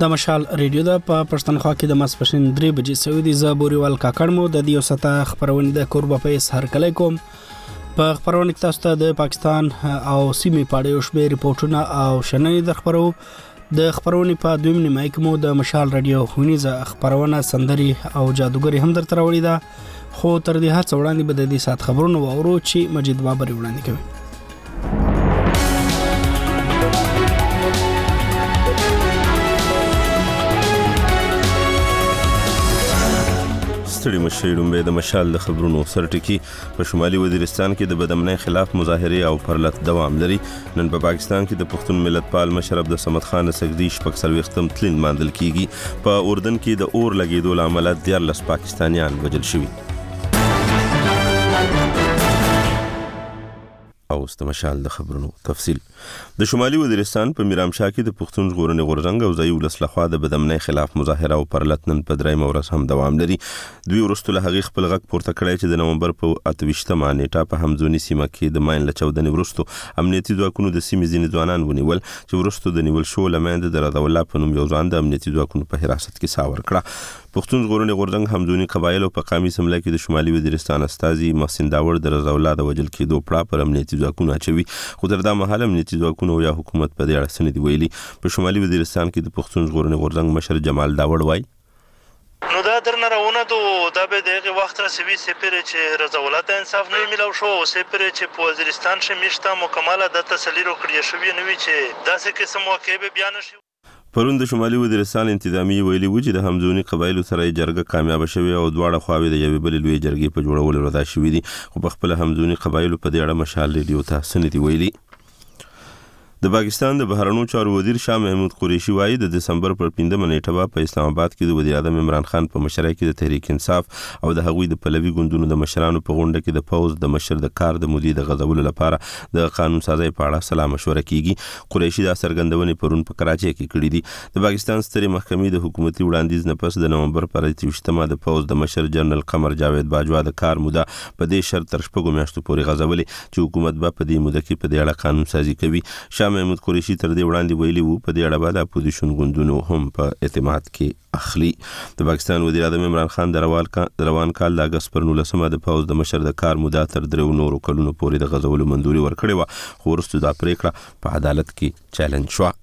د مشال ریډیو د پښتونخوا کې د ماسپښین 3 بجې سعودي زابوريوال کاکړ مو د دیو ستا خبرونه د کوربه پیس هر کله کوم په خبرونه کې تاسو ته د پاکستان او سیمې په اړه شمېر ریپورتونه او شننې د خبرونه په دویم نیمه کې مو د مشال ریډیو هونیزه خبرونه سندري او جادوګری هم درته راوړي ده خو تر دې هڅه وړاندې به د دې سات خبرونه وورو چې مجید بابر وړاندې کوي. ستړي مشي لومبه د مشال د خبرونو سرټکی په شمالي وزیرستان کې د بدامنۍ خلاف مظاهره او پرلط دوام لري. نن په پاکستان کې د پښتون ملت پال مشر عبدالصمد خان سګدي شپږ سلويختم تلین ماندل کیږي. په اردن کې د اور لګیدو لامل 14 پاکستانیان وژل شوي. او استمشال د خبرونو تفصیل. د شمالي وزیرستان په میرامشاه کې د پښتون ژغورنې غورځنګ او ځایي ولس لخوا د بدامنۍ خلاف مظاهره او پرلط نن په درېیمه ورځ هم دوام لري. دوی وروسته له هغې خپل غږ پورته کړی چې د نومبر په 28مه نیټه په همزوني سیمه کې د ماین له چاودنې وروسته امنیتي ځواکونو د سیمې ځینې ځوانان ونیول چې وروسته د نیول شو لمنده د رضا الله په نوم یو ځوان د امنیتي ځواکونو په حراست کې ساور کړه. پښتون ژغورنې غورځنګ همزوني قبایل او په قامي سمله کې د شمالي وزیرستان استازي محسن داور د رضا الله د وجل کېدو پړه پر امنیتي ځواکونو اچوي. خو تر دا مهاله امنیتي ځواکونو یا حکومت په دې اړه څه نه دي ویلي. په شمالي وزیرستان کې د پښتون ژغورنې غورځنګ مشر جمال داور وایي نو دا درنه راونه دا به دغه وخت رسوي سپیره چې رضا الله ته انصاف نه ملو شو سپیره چې په وزیرستان شه میشته مکمله د تسلی وکړی شوی نه وی چې داسې قسم واقع به بیان شي. پرون د شمالي وزیرستان انتظامی ویلي و چې د همزوني قبایلو سره جرګه کامیاب شوه او دواړه خواوې د یوې بلې لوی جرګې په جوړولو رضا شوي دي. خو په خپل همزوني قبایلو په دې اړه مشال ریډیو ته څه نه دي ویلي. د پاکستان د بهرنیو چارو وزیر شاه محمود قریشي وایي د دسمبر پر 15 نیټه په اسلام آباد کې د وزیر اعظم عمران خان په مشرۍ کې د تحریک انصاف او د هغوی د پلوي ګوندونو د مشرانو په غونډه کې د فوز د مشر د کار د مدیر د غزولو لپاره د قانون سازي په اړه سلا مشوره کیږي. قریشي دا څرګندونې پرون په کراچۍ کې کړې دي. د پاکستان سترې محکمې د حکومتي وړاندیز نه پس د نومبر پر 28مه د فوز د مشر جنرال قمر جاوید باجوا د کار موده په دې شرط تر شپږو میاشتو پورې غزولې چې حکومت به په دې موده کې په دې اړه قانون سازي کوي. شاه محمود قریشي تر دې وړاندې ویلي وو په دې اړه به د اپوزیشن ګوندونو هم په اعتماد کې اخلي. د پاکستان وزیر اعظم عمران خان د روان کال د اگست پر 19مه د فوز د مشر د کار موده تر 3 نورو کلونو پورې د غزولو منځوري ورکړې و خو وروسته دا پریکړه په عدالت کې چیلنج شوه.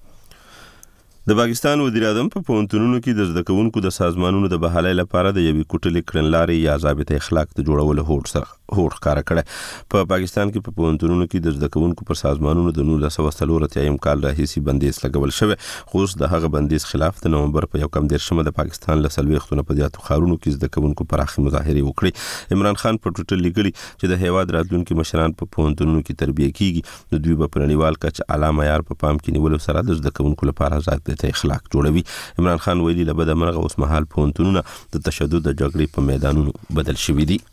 د پاکستان وزیر اعظم په پوهنتونونو کې د زده کوونکو د سازمانونو د بحالۍ لپاره د یوې کوټلې کړنلارې یا ضابطه اخلاق د جوړولو هوډ ښکاره کړی. په پاکستان کې په پوهنتونونو کې د زده کوونکو پر سازمانونو د 1943 کال راهیسې بندیز لګول شوی خو اوس د هغه بندیز خلاف د نومبر په 1 د پاکستان له 40 نه په زیاتو ښارونو کې زده کوونکو پراخي مظاهرې وکړي. عمران خان په ټوټل لیکلي چې د هیواد راتلونکي مشران په پوهنتونونو کې تربیه کیږي نو دوی به په نړیوال کچه اعلی معیار په پام کې نیولو سره د زده کوونکو لپاره ضابطه اخلاق جوړوي. عمران خان ویلي له بده مرغه اوس مهال پوهنتونونه د تشدد د جګړې په میدانونو بدل شوي دي.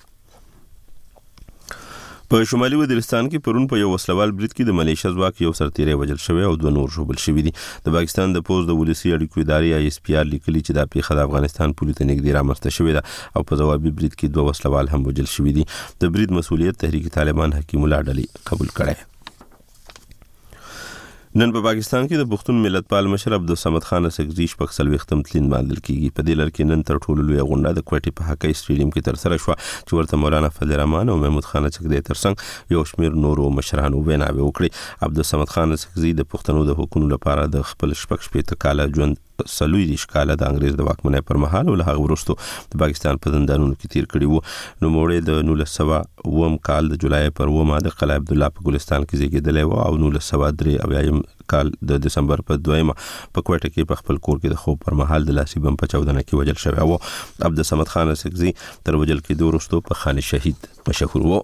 په شمالي وزیرستان کې پرون په یو وسلوال برید کې د ملیشیا ځواک یو سرتیری وژل شوی او 2 نور ژوبل شوي دي. د پاکستان د پوز د ولسي اړیکو ادارې ISPR لیکلي چې دا پیښه د افغانستان پولیسو ته نږدې رامنځته شوې ده او په ځوابي برید کې 2 وسلوال هم وژل شوي دي. د برید مسؤلیت تحریک طالبان حکیم الله ډلې قبول کړی. نن په پاکستان کې د پښتون ملت پال مشر عبدالصمد خان سګزي شپږ سلويختم تلین ماندل کیږي. په دې لړ کې نن تر ټولو لوی غونډه د کوټې په هکې سټیډیم کې تر سره شو چې ورته مولانا فضل الرحمن او محمود خان سګدي ترڅنګ یو شمېر نورو مشرانو ویناوي وکړي. عبدالصمد خان سګزي د پښتنو د حقوقو لپاره د خپل شپږ کاله ژوند سلوي شکاله د انګريز د واکمنۍ پر مهال او له هغه وروسته د پاکستان په زندانونو کې تیر کړی وو. نو موړې د 1900 کال د جولای پر 9 د قلعه عبدالله په ګلستان کې زیږیدلی و او 1903 کال د دسمبر په 2 په کوټه کې په خپل کور کې د خوب پر مهال د لاسي بم په چاودنه کې وژل شوی و. عبدالصمد خان سګزي تر وژل کېدو وروسته په خان شهید مشهور و.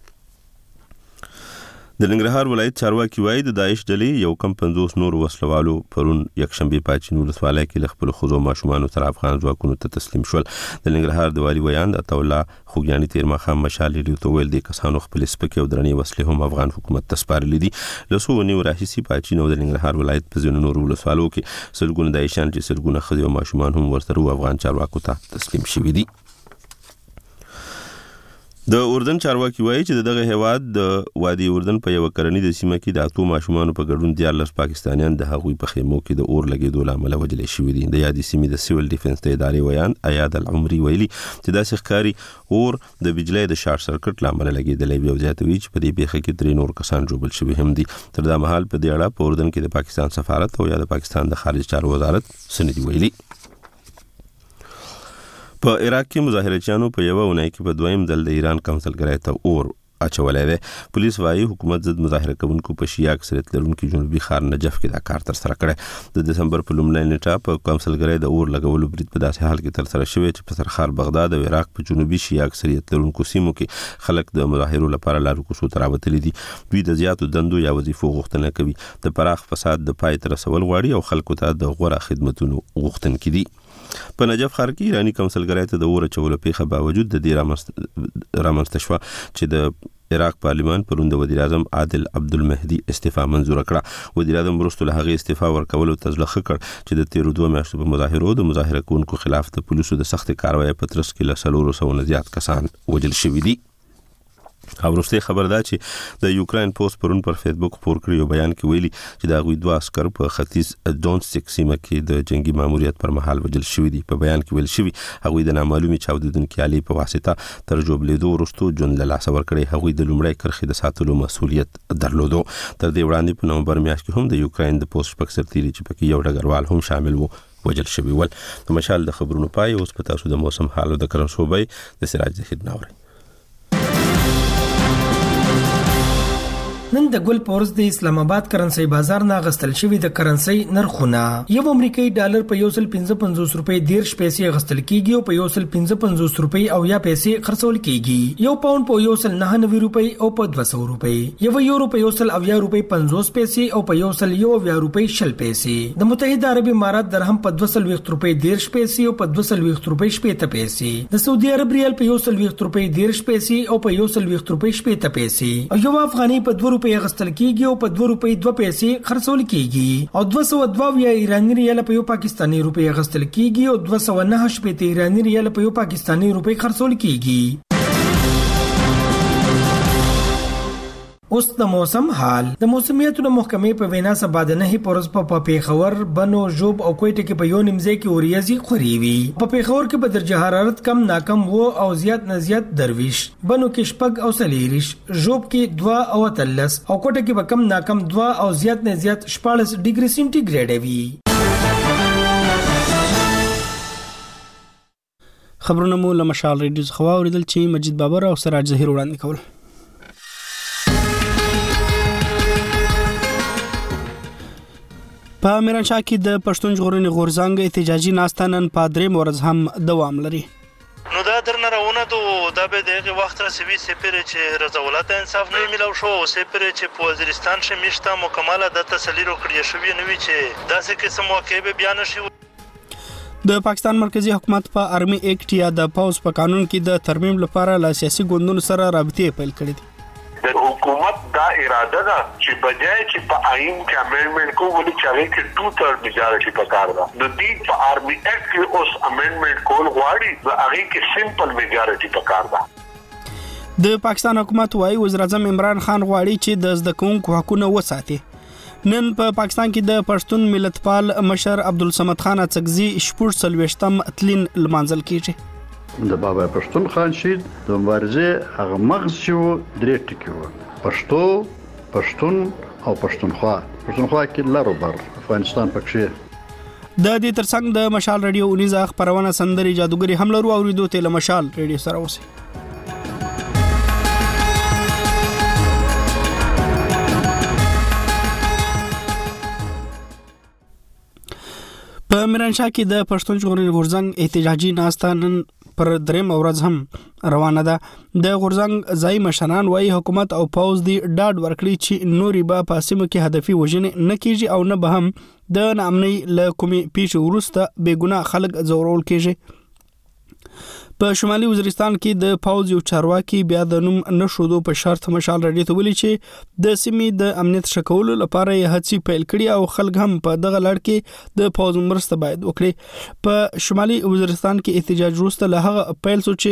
د ننګرهار ولایت چارواکي وایي د داعش ډلې یو کم 50 نور وسلوالو پرون یکشنبه پاچین ولسوالۍ کې خپل خزو ماشومان تر افغان ځواکونو ته تسلیم شول. د ننګرهار د والی ویان د عطاالله خوګیاني تیر ماښام مشال ریډیو ته ویل دي کسانو خپل سپکې او درنې وسلې هم افغان حکومت ته سپارلې دي. له څو ونیو راهیسې پاچین او د ننګرهار ولایت په ځینو نورو ولسوالو کې سلګونه داعشیان چې سلګونه ښځې او ماشومان هم ورسره افغان چارواکو ته تسلیم شوي دي. د اردن چارواکي وایي چې دغه هیواد د وادي اردن په یو کرنیزه سیمه کې د اتو ماشومانو په ګډون 14 پاکستانیان د هغوی په خیمو کې د اور لګېدو لامل وجل شوي دي. د یادې سیمې د سیول ډیفنس د ادارې ویان ایاد العمري ویلي چې داسې ښکاري اور د بجلی د شارټ سرکټ لامل لګېدلی وي او زیاتوي چې په دې پیښه کې 3 نور کسان ژوبل شوي هم دي. تر دا مهال په دې اړه په اردن کې د پاکستان سفارت او یا د پاکستان د خارجه چارو وزارت څه نه دي ویلي. په عراق کې مظاهرچیانو په یو اونۍ کې په دویم ځل د ایران کونسلګرۍ ته اور اچولای دی. پولیس وايي حکومت ضد مظاهره کوونکو په شیعه اکثریت لرونکي جنوبي ښار نجف کې دا کار تر سره کړی. د دسمبر په لومړۍ نیټه په کونسلګرۍ د اور لګولو برید په داسې حال کې تر سره شوی چې په سرحال بغداد او عراق په جنوبي شیعه اکثریت لرونکو سیمو کې خلک د مظاهرو لپاره لارو کوڅو ته راوتلي دي. دوی د زیاتو دندو یا وظیفو غوښتنه کوي، د پراخ فساد د پای ته رسول غواړي او خلکو ته د غوره خدمتونو غوښتونکي دي. په نجف ښار کې ایرانی کونسلګرۍ ته د اور اچولو پیښه باوجود د دې رامنځته شوه چې د عراق پارلیمان پرون د وزیر اعظم عادل عبدالمهدي استعفا منظور کړه. وزیر اعظم وروسته له هغې استعفا ورکولو ته ځلخه کړ چې د تیرو 2 میاشتو په مظاهرو د مظاهره کوونکو خلاف د پولیسو د سختې کاروایۍ په ترڅ کې له 400 نه زیات کسان وژل شوي دي. او وروسته خبر ده چې د یوکراین پوسټ پرون پر فیسبوک خپور کړی یو بیان کې ویلي چې د هغوی 2 عسکر په ختیځ دونسک سیمه کې د جنگي ماموریت پر مهال وژل شوي دي. په بیان کې ویل شوي هغوی د نامعلومې چاودیدونکي آلې په واسطه تر ژوبلېدو وروسته ژوند له لاسه ورکړی. هغوی د لومړۍ کرښې د ساتلو مسؤلیت درلودو. تر دې وړاندې په نومبر میاشت کې هم د یوکراین د پوسټ شپږ سرتیري چې پکې یو ډګروال هم شامل وو وژل شوي ول. د مشال د خبرونو پای اوس په تاسو د موسم حال او د کرنسوبې د سراج زهید ناوري. نن د ګل پورس د اسلام آباد کرنسي بازار نه غستل شوی د کرنسي نرخونه یو امریکایي ډالر په 155 روپۍ 10 پیسې غستل کیږي او په 155 روپۍ او یا پیسې خرڅول کیږي. یو پاوند په 199 روپۍ او په 200 روپۍ. یو یورو په 100 روپۍ 50 پیسې او په 100 روپۍ 20 پیسې. د متحده عرب امارات درهم په 200 روپۍ 10 پیسې او په 200 روپۍ 70 پیسې. د سعودي عرب ریال په 100 روپۍ 10 پیسې او په 100 روپۍ 70 پیسې. او یو افغاني په 2 روپۍ غستل کیږي او په 2 روپۍ 2 پیسې خرڅول کیږي. او 202 ایرانی ریال په یو پاکستانی روپۍ غستل کیږي او 209 ایرانی ریال په یو پاکستانی روپۍ خرڅول کیږي. اوس د موسم حال. د موسمیاتو محکمې په وینا سبا د نه پورز په پیښور، بنو، ژوب او کوټه کې په یو نیمځای کې اوریازي خوري وي. په پیښور کې په درجه حرارت کم ناکم وو او زیات نه زیات درویش، بنو کې شپږ او سلیریش، ژوب کې 2 او 13 او کوټه کې به کم ناکم 2 او زیات نه زیات 14 ډیګري سنټیګریډ وي. خبرونه مو له مشال ریډیو څخه واوریدل چې مجید بابر او سراج زهیر وړاندې کول. په میرانشاه کې د پښتون ژغورنې غورځنګ احتجاجي ناسته نن په درېم ورځ هم دوام لري. نو دا درنه راونه دا به دغه وخت رسوي سپیره چې رضاولات انصاف نه ملو شو سپیره چې په وزیرستان کې مشته مکمله د تسلی وکړی شوی نه وی چې داسې قسم واقع به بیان شي. د پاکستان مرکزی حکومت په آرمي ایکټ یا د پاوز په قانون کې د ترمیم لپاره له سیاسي ګوندونو سره رابطې پیل کړې دي. د حکومت دا اراده ده چې بجای چې په آئین کې امندمنت کو ولې چاغې کې 2/3 میجارټي پکار ده. د دې په آرمي ایکټ کې اوس امندمنت کول غواړي د هغه کې سمپل میجارټي پکار ده. د پاکستان حکومت وايي وزیر اعظم عمران خان غواړي چې د زده کوونکو حقوقونه وساتي. نن په پاکستان کې د پښتون ملتپال مشر عبدالصمد خان اڅکزي 14 تلین لمانځل کیږي. د بابا پښتون خان شید د مبارزې هغه مغز شو درې ټکي وو: پښتو، پښتون او پښتونخوا. پښتونخوا کې لارو بر افغانستان پکښې. د دې ترڅنګ د مشال رادیو اونیزه خبرونه سندري جادوګری هم لرو اوریدو ته له مشال رادیو سره اوسئ. په میرانشاه کې د پښتون ژغورنې غورځنګ احتجاجي ناسته نن پر درېم ورځ هم روانه ده. د غورځنګ ځای مشران وايي حکومت او پوز دی ډاډ ورکړي چې نوري به په سیمه کې هدفي وژنې نه کیږي او نه به هم د نامنۍ له کومې پیښې وروسته بې ګناه خلک ځورول کیږي. په شمالي وزیرستان کې د پوز یو چارواکي بیا د نوم نشودو په شرط مشال رادیو ته ویلي چې د سیمې د امنیت شکولو لپاره یې هڅې پیل کړي او خلک هم په دغه لړ کې د پوز مرسته باید وکړي. په شمالي وزیرستان کې احتجاج وروسته له هغه پیل شو چې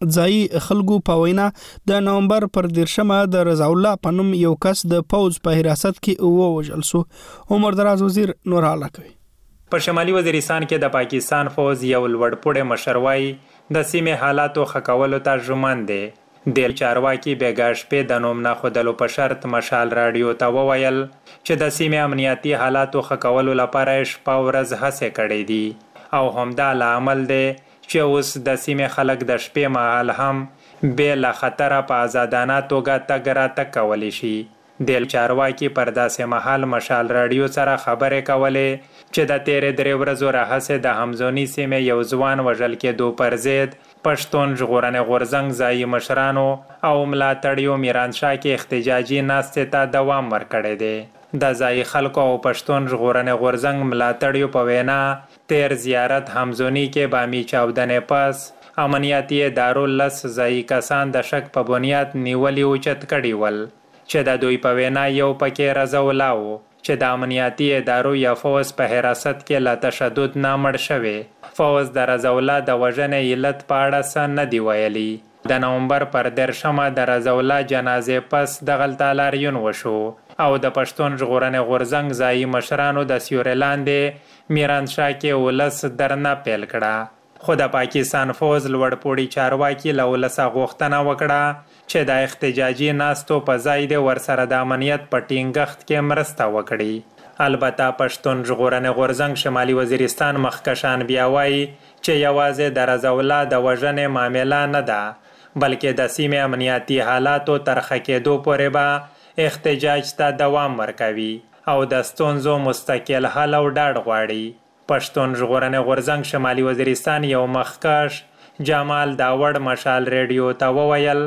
ځای خلکو په وینا د نومبر پر 13 د رضا الله پنوم یو کس د پوز په حراست کې ووژل شو. عمر دراز وزیر نور حاله کوي. پر شمالي وزیرستان کې د پاکستان فوج یو لوړپوړی مشروي د سیمې حالاتو خکولو ته ژمن دی. د چارواکي بیګاش په د نوم نه خودلو په شرط مشال رادیو ته وویل چې د سیمې امنیتي حالاتو خکولو لپاره شپه ورځ هڅه کړې دي او همدا لامل دی چې اوس د سیمې خلک د شپې مهال هم بې له خطره په آزادانه توګه تګ راتګ کولی شي. د چارواکي پر داسې مهال مشال رادیو سره خبرې کولې چې د تیرې 3 ورځو راهیسې د همزوني سیمې یو ځوان وژل کېدو پر ضد پښتون ژغورنې غورځنګ ځایي مشرانو او ملاتړیو میرانشاه کې احتجاجي ناستې ته دوام ورکړی دی. د ځایي خلکو او پښتون ژغورنې غورځنګ ملاتړیو په وینا تیر زیارت همزوني کې بامي چاودنې پس امنیتي ادارو 10 ځایي کسان د شک په بنیاد نیولي اوچت کړي ول چې د دوی په وینا یو پکې رضا الله و چې د امنیتي ادارو یا فوز په حراست کې لا تشدد نه مړ شوی. فوز د رضا الله د وژنې علت په اړه څه نه دی ویلي. د نومبر پر 13 د رضا الله جنازې پس د غلطالاریون وشو او د پښتون ژغورنې غورځنګ ځایي مشرانو د سیوري لاندې میرانشاه کې ولس درنه پیل کړه. خو د پاکستان فوز لوړپوړي چارواکي له ولسه غوښتنه وکړه چې د احتجاجي ناستو په ځای د ورسره د امنیت په ټینګښت کې مرسته وکړي. البته پښتون ژغورنې غورځنګ شمالي وزیرستان مخکشان بیا وایي چې یوازې د رضا الله د وژنې معامله نه ده بلکې د سیمې امنیتي حالاتو ترخه کېدو پورې به احتجاج ته دوام ورکوي او د ستونزو مستقل حل او ډاډ غواړي. پښتون ژغورنې غورځنګ شمالي وزیرستان یو مخکش جمال داوړ مشال ریډیو ته وویل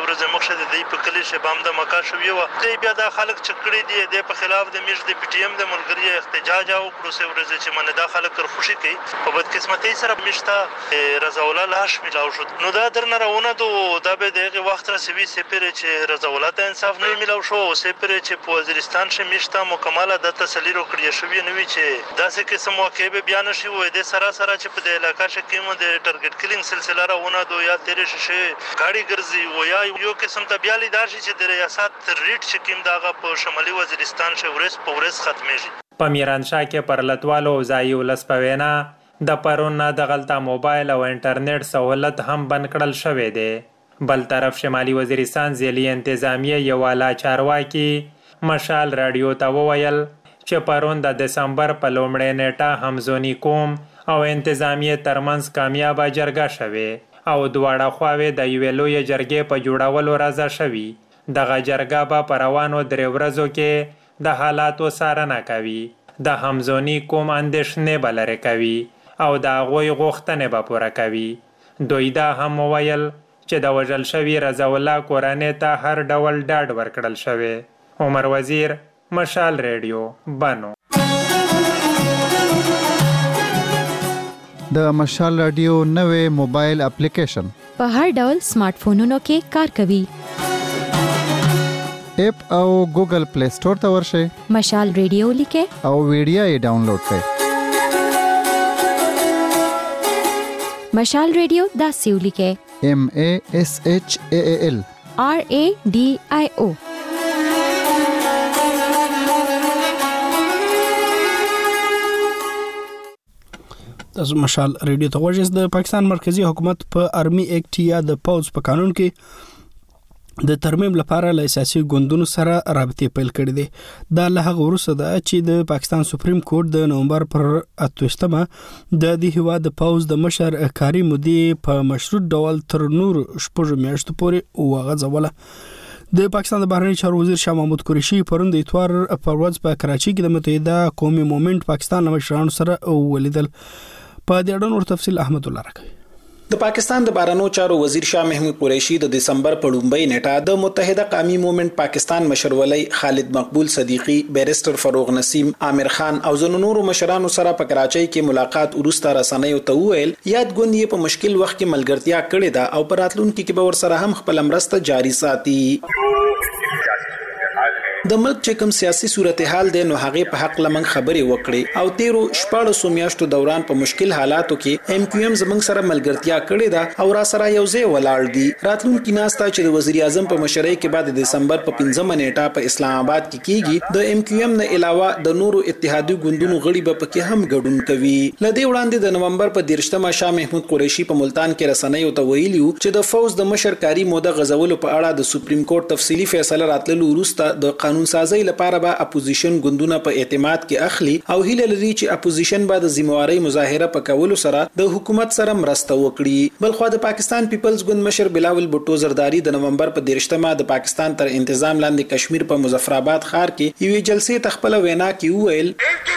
شبام د مکا شو یو دی بیا د خلک چکړې دي د په خلاف د میش د پی ټی ایم د ملګری احتجاج او کړو سه ورځ چې من د خلک تر خوشي کوي په بدقسمتۍ سره میشته رضا الله لاش ملاو شو. نو دا درنه راونه دا به دغه وخت را سوي سپیر چې رضا الله ته انصاف نه ملاو شو سپیر چې په وزیرستان شه میشته مکمله د تسلی رو کړی شو نو چې داسې قسم واقع به بیان شي وای د سره چې په د علاقې کې مو د ټارګټ کلینګ سلسله راونه یا تیر شي گاڑی ګرځي و یا یو قسم ته بیا لیدار چې د ریاست ریټ چې کوم دغه په شمالي وزیرستان شه ورس په ورس ختمېږي. په میرانشاه کې پر لټوالو ځایي ولس په وینا د پرون نه د غلطه موبایل او انټرنیټ سہولت هم بند کړل شوې ده. بل طرف شمالي وزیرستان ځلي انتظامیه یو اعلی چارواکي مشال رادیو ته وویل چې پرون د دسمبر په لومړۍ نیټه همزوني کوم او انتظامیه ترمنځ کامیابه جرګه شوه او دواړه خواوې د یوې لویې جرګې په جوړولو راضي شوي. دغه جرګه به په روانو 3 ورځو کې د حالاتو څارنه کوي د همزوني کوم اندېښنې به لرې کوي او د هغوی غوښتنې به پوره کوي. دوی دا هم وویل چې د وژل شوي رضا الله کورنۍ ته هر ډول ډاډ ورکړل شوی. عمر وزیر مشال ریډیو بنو. د مشال رادیو نوې موبایل اپلیکیشن په هر ډول سمارټ فونونو کې کار کوي. اپ او ګوګل پلی سٹور ته ورشئ مشال ریډیو لیکه او ویډیو یې ډاونلوډ کړئ. مشال ریډیو دا سیو لیکه MASHAAL RADIO. تاسو مشال ریډیو ته وژس. د پاکستان مرکزی حکومت په آرمی ایکټ یا د پوز په قانون کې د ترمیم لپاره له سیاسي ګوندونو سره رابطې پیل کړې دي. دا له هغه وروسته ده چې د پاکستان سپریم کورټ د نومبر پر 28مه د دې هیواد د پوز د مشر کاری مودي په مشروط ډول تر نور شپږ میاشتو پورې وغځوله. د پاکستان د بهرنی چارو وزیر شاه محمود قریشي پرون د اتوار په ورځ په کراچي کې د متحده قومي موومېنټ پاکستان مشرانو سره ولیدل. په دې اړه نور تفصیل احمد الله راکوي. د پاکستان د بهرنیو چارو وزیر شاه محمود قریشي د دسمبر په لومړۍ نیټه د متحده قومي موومېنټ پاکستان مشر ولی خالد مقبول صدیقی، بیرسټر فروغ نسیم، عامر خان او ځینو نورو مشرانو سره په کراچۍ کې ملاقات وروسته رسنیو ته وویل یاد ګوند یې په مشکل وخت کې ملګرتیا کړې ده او په راتلونکي کې به ورسره هم خپل مرسته جاري ساتي. د ملک چې کوم سیاسي صورتحال دی نو هغه په حق لمن خبرې وکړي او 13 میاشتو دوران په مشکل حالاتو کې ام کیو ام زمنګ سره ملګرتیا کړې ده او را سره یو ځای ولاړ دي. راتلونکي ناستا چې د وزیر اعظم په مشرۍ کې بعد د دسمبر په 15 نیټه په اسلام آباد کې کیږي د ام کیو ام نه علاوه د نورو اتحادیو ګوندونو غړي به پکې هم ګډون کوي. لدې وړاندې د نومبر په 13مه شاه محمود قریشي په ملتان کې رسنیو ته ویلي چې د فوز د مشرکاري موده غزولو په اړه د سپریم کورټ تفصیلی فیصله راتللو وروسته د قانون سازي لپاره به اپوزیشن ګوندونه په اعتماد کې اخلي او هیله لري چې اپوزیشن به د ذمہواری مظاهره په کولو سره د حکومت سره مرسته وکړي. بلخو د پاکستان پیپلز ګوند مشر بلاول بوټو زرداری د نومبر په 13مه د پاکستان تر انتظام لاندې کشمیر په مظفرآباد ښار کې یوې جلسې تخپل وینا کې وویل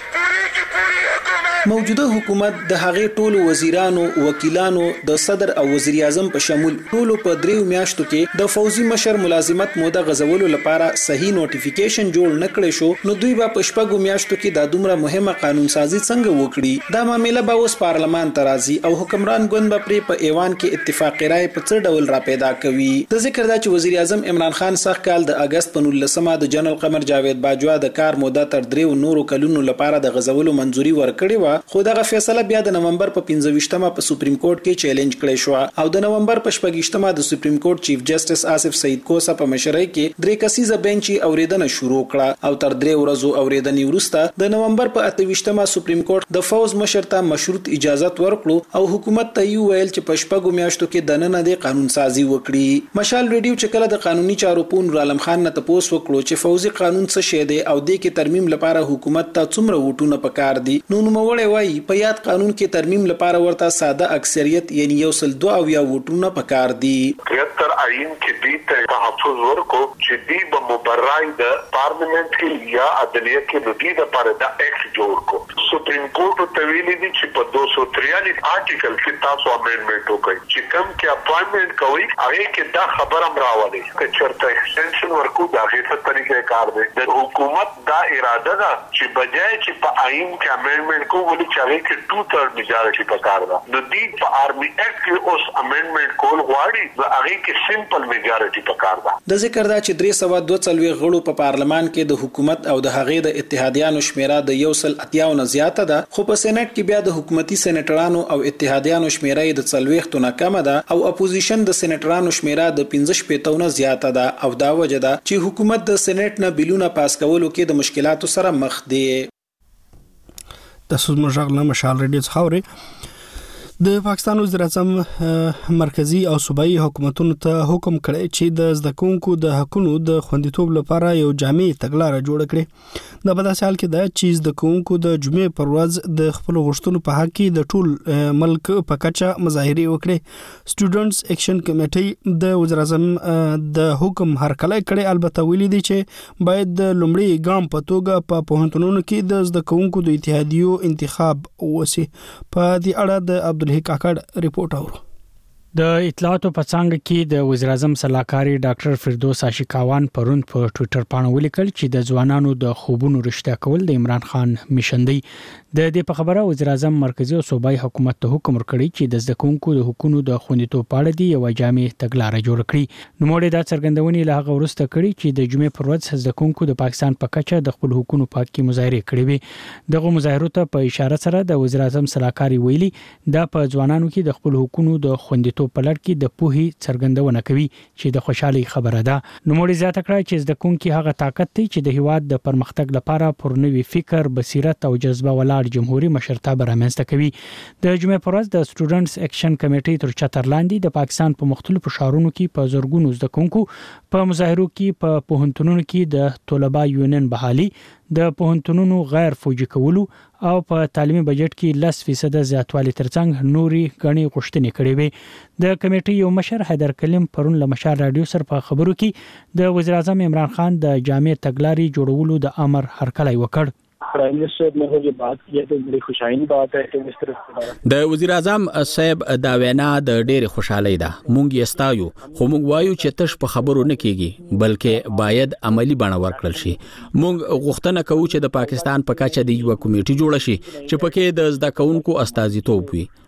موجوده حکومت د هغې ټولو وزیرانو، وکیلانو، د صدر او وزیر اعظم په شمول ټولو په 3 میاشتو کې د فوزي مشر ملازمت موده غزولو لپاره صحیح نوټیفیکیشن جوړ نکړي شو نو دوی به په 6 میاشتو کې د دومره مهمه قانون سازي څنګه وکړي. دا معاملې به اوس پارلمان ته راځي او حکمران ګوند به په ایوان کې اتفاقی رائے په څه ډول را پیدا کوي. د ذکر دا چې وزیر اعظم عمران خان سخت کال د اگست په 19مه د جنرال قمر جاوید باجوا د کار موده تر 3 نورو کلونو لپاره د غزولو منځوري ورکړې و خو دغه فیصله بیا د نومبر په 15مه په سپریم کورټ کې چیلنج کړی شو او د نومبر په 18مه د سپریم کورټ چیف جسټس آصف سعید کوسا په مشرۍ کې 3 کسیزه بنچ اوریدنه شروع کړه او تر 3 ورځو اوریدنې وروسته د نومبر په 28مه سپریم کورټ د فوز مشر ته مشروط اجازه ورکړو او حکومت ته یې ویل چې په 6 میاشتو کې د نن د قانون سازي وکړي. مشال ریډیو چې کله د قانوني چارو پون نور عالم خان نه تاسو وکړو چې فوزي قانون څه شی دی او د کې ترمیم لپاره حکومت ته څومره وټونه پکار دي نو نوموړی وایي په یاد قانون کې ترمیم لپاره ورته ساده اکثریت یعنی 102 او یا وټونه پکار دي. 73 آئین کې دې ته تحفظ ورکو چې دې به مبرای د پارلیمنت کې یا عدلیه کې د دې لپاره د ایکټ جوړ کو. سپریم کورټ ته ویلي دي چې په 243 آرټیکل کې تاسو امندمنت وکړئ چې کوم کې اپاینټمنت کوي هغه کې دا خبره راوړي چې چرته ایکسټنشن ورکو دا هیڅ طریقې کار دی. د حکومت دا اراده ده چې بجای چې په آئین کې امندمنت کو ولې چې کې 2/3 میجارټي پکار ده د دې په آرمي ایکټ کې اوس امندمنت کول غواړي د هغه کې سمپل میجارټي پکار ده. د ذکر دا چې 342 غړو په پارلمان کې د حکومت او د هغې د اتحادیانو شمیره د 180 نه زیاته ده خو په سېنات کې بیا د حکومتي سېنیټرانو او اتحادیانو شمیره د 40 نه کم ده او اپوزیشن د سېنیټرانو شمیره د 15 نه زیاته ده او دا وجه ده چې حکومت د سېنات نه بیلونه پاس کولو کې د مشکلاتو سره مخ دی. تاسو مشغل مشال ریډیو څخه د پاکستان وزیر اعظم مرکزی او صوبایي حکومتونو ته حکم کړی چې د زده کوونکو د حقوقو د خوندیتوب لپاره یو جامع تګلارې جوړ کړي. د په داسې حال کې ده چې زده کوونکو د جمعې پر ورځ د خپل غوښتنو په حق کې د ټول ملک په کچه مظاهرې وکړي. سټوډنټس اکشن کمیټي د وزیر اعظم د حکم هرکلی کړي، البته ویلي دي چې باید د لومړي ګام په توګه په پوهنتونونو کې د زده کوونکو د اتحادیو انتخاب وشي. په دې اړه د عبدالحق کاکړ ریپورت اورو. د اطلاعاتو په څنګه کې د وزیر اعظم سلاکاري ډاکټر فردوس عاشقاوان پرون په ټوئیټر باندې ولیکل چې د ځوانانو د خوبونو رښتیا کول د عمران خان میشن دی. د دې په خبره وزیر اعظم مرکزی او صوبایي حکومت ته حکم ورکړی چې د زده کوونکو د حقوقو د خوندیتوب په اړه دی یو جامع تګلارې جوړ کړي. نو موږ دا څرګندونې له هغه وروسته کړي چې د جمعې پر ورځ زده کوونکو د پاکستان په کچه د خپل حقوقو په اړه مظاهره کړې وي. دغه مظاهرو ته په اشاره سره د وزیر اعظم سلاکاري ویلي دا په ځوانانو کې د خپل حقوقو د خوندیتوب په لړ کې د پوهې څرګندونه کوي چې د خوشحالي خبره ده. نو موږ زیاته کړه چې زده کوونکي هغه طاقت دی چې د هیواد د پرمختګ لپاره پرنوي فکر، بصیرت او جذبه ولاړ جمهوریت مشرتابه رامنځته کوي. د جمعې پر ورځ د سټوډنټس اکشن کمیټې تر چتر لاندې د پاکستان په مختلفو ښارونو کې په زورګونو زده کوونکو په مظاهرو کې په پوهنتونونو کې د طلبه یونین بحالي، د پوهنتونونو غیر فوجي کولو او په تعلیمي بجټ کې 10% زیاتوالی ترڅنګ نوري غني غوښتنې کړې وي. د کمیټې یو مشر حیدر کلیم پرون له مشال رادیو سره په خبرو کې د وزیر اعظم عمران خان د جامع تګلارې جوړولو د امر هرکلی وکړ. Prime minister ने जो बात की है तो बड़ी खुशहाली बात है कि इस तरह د وزیر اعظم صاحب دا وینا د ډېر خوشحالي ده. مونږ یې ستایو خو مونږ وایو چې تش په خبرو نه کیږي بلکې باید عملی بڼه ورکړل شي. مونږ غوښتنه کوو چې د پاکستان په کچه د یو کمیټې جوړ شي چې پکې د زده کوونکو استازیتوب وي.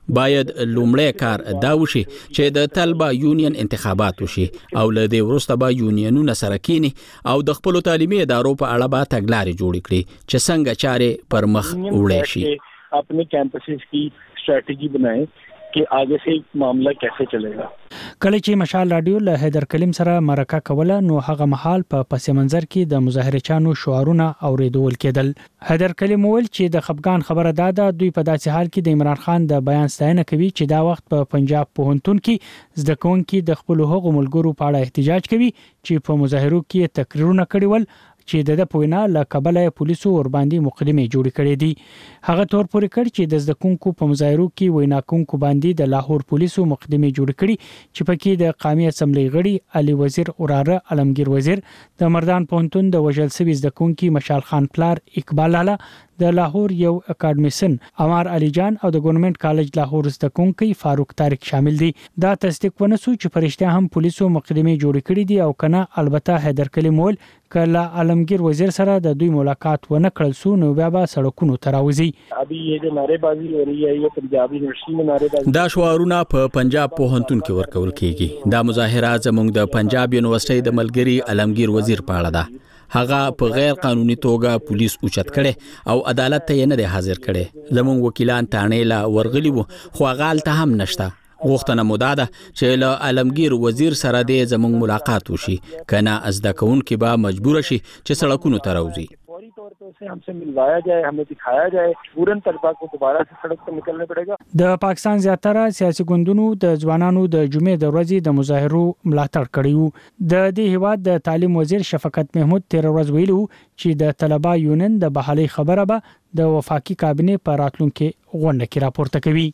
باید لومړی کار دا وشي چې د طلبه یونین انتخابات وشي او له دې وروسته به یونینونه سره کینی او د خپل تعلیمي ادارو په اړه به تګلارې جوړ کړي چې څنګه چارې پر مخ وړي شي. अपने कैंपसेस की स्ट्रेटजी बनाएं कि आगे से मामला कैसे चलेगा. کله چې مشال رادیو له حیدر کلیم سره مرکه کوله نو هغه مهال په پس منظر کې د مظاهره چانو شعارونه اوریدل کېدل. حیدر کلیم ویل چې د خفقان خبره ده دوی په داسې حال کې د عمران خان د بیان ستاینه کوي چې دا وخت په پنجاب پوهنتون کې زده کوونکي د خپل حقوقو ملګرو په اړه احتجاج کوي چې په مظاهرو کې تقریرونه کړي ول چې د پوینا له قبله پولیسو ور باندې مقدمه جوړ کړې دي. هغه تور پورې کړ چې د زدکونکو په مظاهرو کې وینا کوونکو باندې د لاهور پولیسو مقدمه جوړ کړي چې پکې د قومي اسمبلی غړي علي وزیر اوراره علمگیر وزیر د مردان پوهنتون د وژل شوی زدکونکي مشال خان پلار اقبال لاله د لاهور یو اکاډمیسن عمر علي جان او د ګورنمنت کالج لاهور زدکونکي فاروق طارق شامل دي. دا تصدیق ونسو چې فرشته هم پولیسو مقدمه جوړ کړي دي او کنه البته حیدر کلیم ول کله علمگیر وزیر سره د دوی ملاقات ونه کړل سو نو بیا به سړکونو تراوزی. ابي ये जो नारेबाजी हो रही है ये पंजाब यूनिवर्सिटी में नारेबाजी دا شعارونه په پنجاب پوهنتون کې ورکول کیږي. دا مظاهره زموږ د پنجاب یونیورسيټي د ملګری علمگیر وزیر په اړه ده. هغه په غیر قانوني توګه پولیس اوچت کړي او عدالت ته نه حاضر کړي. زموږ وکیلان تانې لا ورغلي وو خو هغه ته هم نشته. غوښتنه مودا ده چې له علمگیر وزیر سره د زموږ ملاقات وشي کنه ازدا کون کې به مجبور شي چې سړکونو ته راوځي. फौरी तौर पे उसे हमसे मिलवाया जाए हमें दिखाया जाए पूरन तलबा को दोबारा से सड़क पर निकलना पड़ेगा. د پاکستان زیاتره سیاسي ګوندونو د ځوانانو د جمعې د ورځې د مظاهرو ملاتړ کړیو. د دې هیواد د تعلیم وزیر شفقت محمود تیر ورځ ویلو چې د طلبه یونین د بحالي خبره به د وفاقي کابینه په راتلونکو غونډه کې راپورته کوي.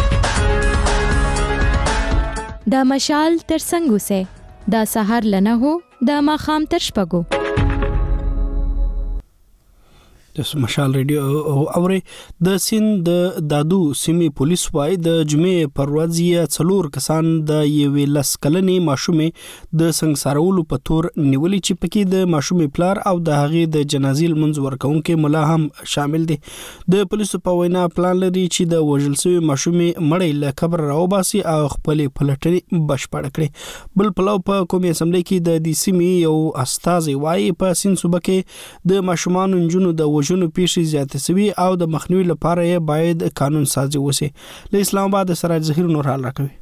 د مشال تر څنګه سه د سحر لنه هو د ماخام تر شپګو د مشال رادیو اوري د سیند د دادو سیمه پولیس وای د جمعې پروازیه څلور کسان د یوې لسکلنې ماشومې د سنگسارولو په تور نیولې چې پکې د ماشومې پلار او د هغې د جنازې لمونځ ورکونکو ملا هم شامل دي. د پولیسو په وینا پلان لري چې د وژل شوی ماشومې مړی له قبر راوباسي او خپل پلټنې بشپړ کړي. بل پلو په قومي اسمبلی کې د دې سیمې یو استاذ وای په سین صوبه کې د ماشومان انجونو د وژنو پیښې زیاتې شوي او د مخنیوي لپاره یې باید قانون سازي وشي. له اسلام آباد سراج ظهیر نور حال راکوي.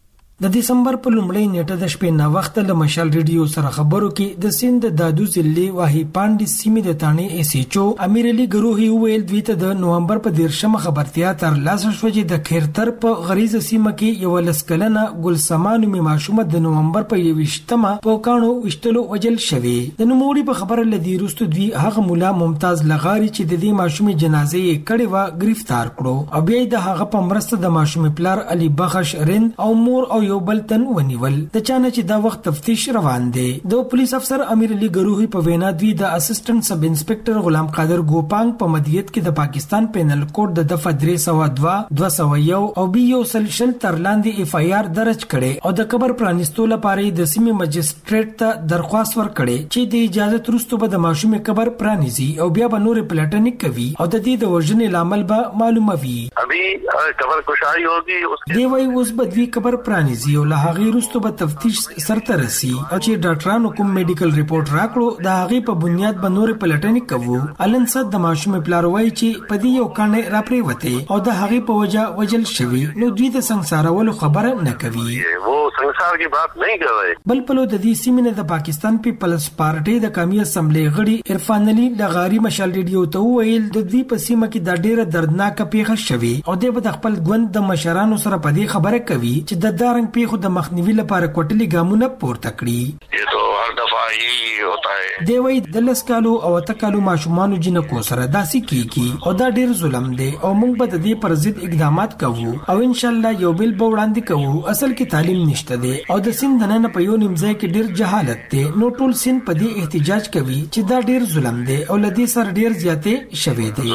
د دسمبر په لومړۍ نیټه د شپې نا وخت له مشال ریډیو سره خبرو کې د سیند دادو ضلع واهي پاندې سیمې د تانې اس ایچ او امیر علي ګروهي ویل دوی ته د نومبر په 13 خبرتیا تر لاسه شو چې د خیرتر په غریزه سیمه کې یو لسکلنه ګل سمانو می ماشومه د نومبر په 21مه په کانو وشتلو وجل شوی. د نوموړي په خبره لدی روستو دوی هغه مولا ممتاز لغاری چې د دې ماشومې جنازه یې کړې و گرفتار کړو او بیا د هغه په مرسته د ماشومې پلار علي بخش رند او مور او یو بل تن ونیول. د چانه چې دا وخت تفتیش روان دی. د پولیس افسر امیر علي ګروهي په وینا دوی د اسسټنټ سب انسپکټر غلام قادر ګوپانګ په مدیریت کې د پاکستان پینل کوډ د دفعه 302 201 او بیو سلشل تر لاندې اف آی آر درج کړي او د قبر پرانستو لپاره د سیمې مجستریټ ته درخواست ورکړي چې د اجازه ترڅو به د ماشومې قبر پرانیزي او بیا به نور پلټنې کوي او د دې د وژنې لامل به معلوموي. ابي قبر کشای ہوگی دی وای اوس به دوی قبر پرانیزي او له هغه وروسته به تفتیش سرته رسی او چې ډاکټرانو کوم میډیکل ریپورت راکړو د هغه په بنیاد به نور پلټنې کوو. الن صد د ماشومې پلار وای چې په دې یو کانه راپری وته او د هغه په وجه وجل شوی نو دوی د سنگسارولو خبره نه کوي. वो संसार की बात नहीं कर रहे. بل پلو د دې سیمې د پاکستان پیپلز پارټي د قومي اسمبلی غړي عرفان علي لغاری مشال ریډیو ته ویل د دې په سیمه کې د ډیره دردناک پیښه شوی او د خپل ګوند د مشرانو سره په دې خبره کوي چې د دارنګ پیښو د مخنیوي لپاره کوټلي ګامونه پورته کړي. ये तो हर दफा यही होता है. دی وای د لسکالو او تکالو ماشومانو جنکو سره داسې کیږي او دا ډیر ظلم دی او موږ به د دې پر ضد اقدامات کوو او ان شاء الله یو بل به وړاندې کوو. اصل کې تعلیم نشته دی او د سیند نن په یو نیمځای کې ډیر جهالت دی نو ټول سیند په دې احتجاج کوي چې دا ډیر ظلم دی او لدی سره ډیر زیاتې شوي دی.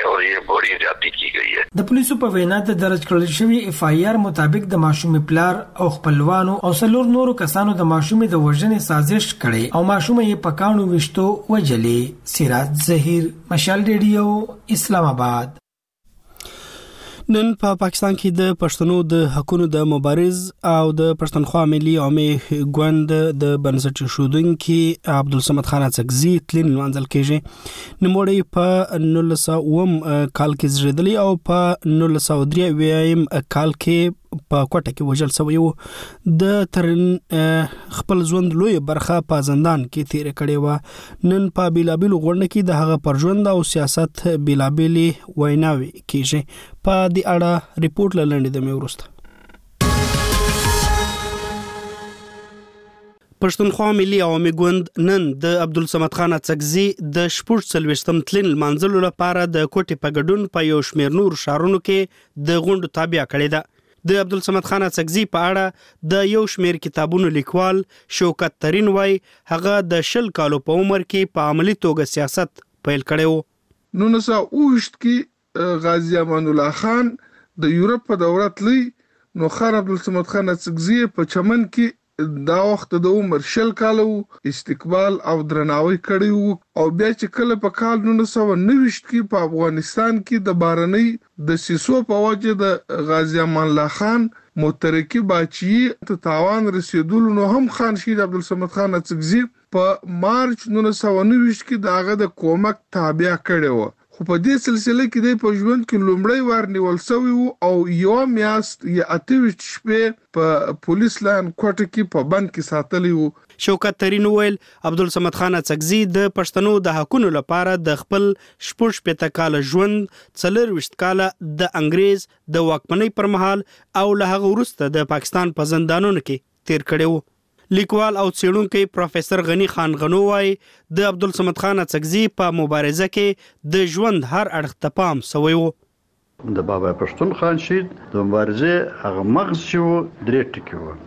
د پولیسو په وینا د درج کړل شوی اف آی آر مطابق د ماشومې پلار او خپلوانو او څلور نورو کسانو د ماشومې د وژنې سازش کړي او ماشومې یې په کانو وشتو وجلې. سراج ظهیر مشال ریډیو اسلام آباد. نن په پاکستان کې د پښتنو د حقوقو د مبارز او د پښتونخوا ملي عامه ګوند د بنسټ ایښودونکي عبدالصمد خان اڅکزي تلین منځل کېږي نموړی په 1909 کال کې زیږیدلی او په 1903 کال کې په کوټه کې وژل شوی و د ترن خپل ژوند لوی برخه په زندان کې تیر کړی و نن په بیلابل غونډه کې د هغه پر ژوند او سیاست بیلابل ویناوي کېږي په دې اړه ریپورت لاندې د میورسته پښتونخوا ملي عوامي ګوند نن د عبدالصمد خان اڅکزي د 14 تلین منځلو لپاره د کوټې په ګډون په یو شمېر نور شهرونو کې د غونډو تابع کړی ده د عبدالصمد خان اڅکزي په اړه د یو شمېر کتابونو لیکوال شوکت ترین وای هغه د 20 کالو په عمر کې په عملی توګه سیاست پیل کړی و 1908 کې غازی امان الله خان د یورپ په دوره تلی نو خان عبدالصمد خان اڅکزي په چمن کې دا وخت د عمر 20 کالو استقبال او درناوی کړی وو او بیا چې کله په کال 1929 کې په افغانستان کې د بارنۍ د سیسو په وجه د غازی امان الله خان مترقی باچی ته تاوان رسیدلو نو هم خان شهید عبدالصمد خان اڅکزي په مارچ 1929 کې داغه د کومک تابع کړی و خو په دې سلسله کې د په ژوند کې لومړی وار نیول شوی وو او یو میاشت یا 28 شپې په پولیس لاین کوټه کې په بند کې ساتلی وو شوکت ترین ویل عبدالصمد خان اڅکزي د پښتنو د حقوقو لپاره د خپل 14 کال ژوند 24 کال د انګريز د واکمنۍ پر مهال او له هغه وروسته د پاکستان په زندانونو کې تیر کړی وو لیکوال او څېړونکی پروفیسور غنی خان غنو وای د عبدالصمد خان اڅکزي په مبارزه کې د ژوند هر اړخ ته پام شوی وو د بابا پښتون خان شهید د مبارزه هغه مغز شو درې ټکی وو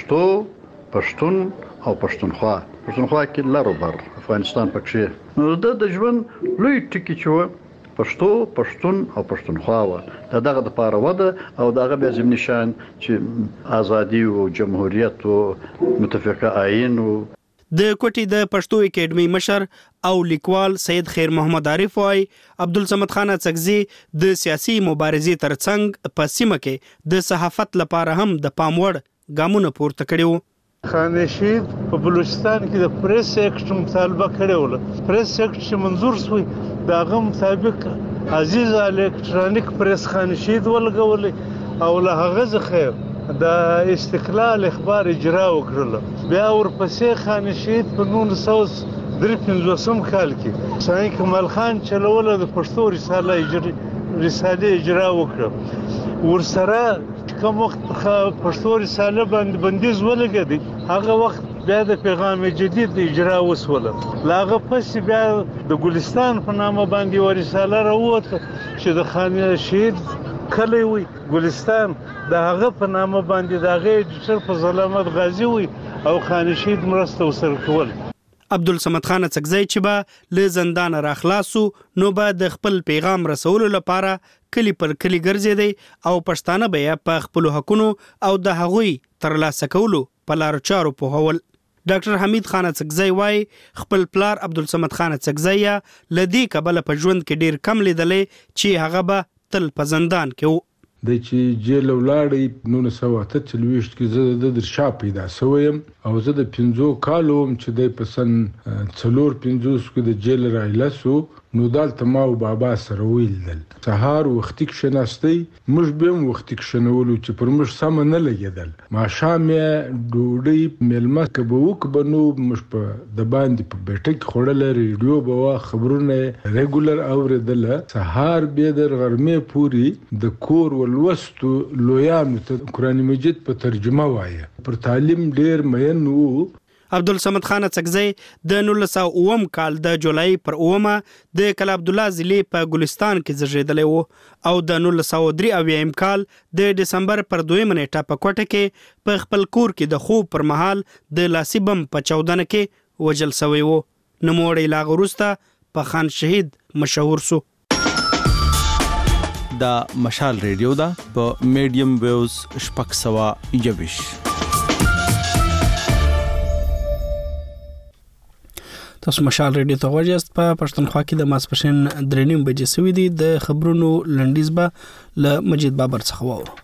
پښتون او پښتونخوا کې لارو بر افغانستان پکې نو د ژوند لوی ټکی شو پښتون او پښتونخوا و دغه د پاره وده او دغه به زمینی شان چې ازادي او جمهوریت او متفقه آئین او د کوټې د پښتو اکیډمي مشر او لیکوال سید خیر محمد عارف وای عبدالصمد خان اڅکزي د سیاسي مبارزې ترڅنګ په سیمه کې د صحافت لپاره هم د پام وړ ګامونه پورته کړي خان شهید په بلوچستان کې د پریس ایکټ مطالبه کړې و پریس ایکټ چې منظور شوی دا غو مطابق عزیز الکترونیک پریس خان شهید ولګول او له هغه ځخه د استقلال اخبار اجرا وکړل بیا ورپسې خان شهید په 1953 کال کې سعید کمال خان چلول د پښتو رساله اجرا وکړه ورسره کوم وخت پښتو رساله باندې بندیز ولګیدي هغه وخت بیا د پیغام جدید اجرا وسوله لاغه پس بیا د ګلستان په نامه باندې ورساله راووته چې د خان شهید کلی وي ګلستان د هغه په نامه باندې دغه د په ظلمت غازی وي او خان شهید مرسته وسره کول عبدالصمد خان اڅکزي چې به له زندان راخلاصو نو به د خپل پیغام رسولو لپاره کلی پر کلی ګرځېدی او پښتانه به په خپل حقونو او د هغوی ترلاسه کولو په لار چارو پوهول ډاکټر حمید خان اڅکزي وای خپل پلار عبدالصمد خان اڅکزي لدی کبل په ژوند کې ډیر کم لیدلې چې هغه به تل په زندان کې وو د چې جیل ولاړی 1948 کې زه د درشا پیدا شوم او زه د 15 کالو چې د پسن 450 کې د جیل راایلسو نو دالته ما او بابا سره ویل سهار وختي شناستي مش به وختي شنولو چې پر مش سم نه لګیدل ما شام ډوډۍ ملمه کبوک بنو مش په د باندې په بیٹک خړل ریډیو بوا خبرونه ریګولر اوریدل سهار به در غرمه پوری د کور ولوستو لویانو ته قران مجید په ترجمه وایي پر تعلیم ډیر مین وو عبدالصمد خان اڅکزي د 1909 کال د جولای پر 9 د کلا عبد الله ضلع په ګلستان کې زیږیدلی وو او د 1903 کال د دسمبر پر 2 نیټه په کوټه کې په خپل کور کې د خوب پر مهال د لاسي بم په 14 کې وجل شوی وو نموړی لا غروسته په خان شهید مشهور سو دا مشال ریډیو دا په میډیم ویوز شپږ سوه 21 تاسو مشال ریډیو ته وژاست په پښتونخوا کې د ماسپښین 3:30 بجې سوي دي د خبرونو لنډیز به ل مجید بابر څخه وورو.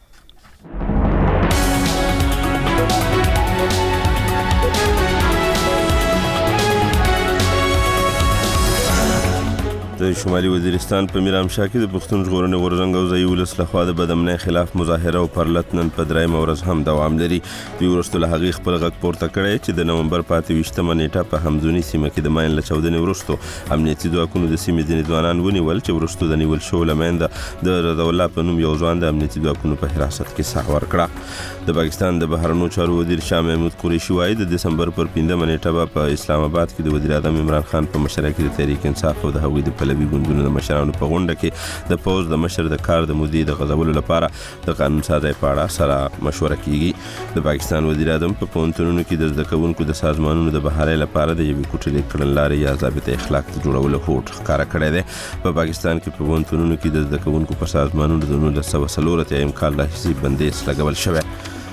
د شمالي وزیرستان په میرامشاه کې د پښتون ژغورنې غورځنګ او ځایي ولس لخوا د بدامنۍ خلاف مظاهره او پرلت نن په 3 ورځ هم دوام لري. دوی وروسته له هغې خپل غږ پورته کړی چې د نومبر 28مه نیټه په همزوني سیمه کې د ماین له چاودنې وروسته امنیتي ځواکونو د سیمې ځینې ځوانان ونیول چې وروسته د نیول شوو له منځه د رضا الله په نوم یو ځوان د امنیتي ځواکونو په حراست کې ساه ورکړه. د پاکستان د بهرنیو چارو وزیر شاه محمود قریشي وایي د دسمبر پر 5مه نیټه په اسلام آباد کې د وزیر اعظم عمران خان په مشرۍ کې د تحریک انصاف او د هغوی د پلوي ګوندونو د مشرانو په غونډه کې د پوز د مشر د کار د مودې د غځولو لپاره د قانون سازي په اړه سره مشوره کیږي. د پاکستان وزیر اعظم په پوهنتونونو کې د زده کوونکو د سازمانونو د بهالۍ لپاره د یوې کوټې کړنلارې یا ضابطه اخلاق د جوړولو هوډ ښکاره کړی دی. په پاکستان کې په پوهنتونونو کې د زده کوونکو په سازمانونو د 1940 کال راهیسې بندیز لګول شوی.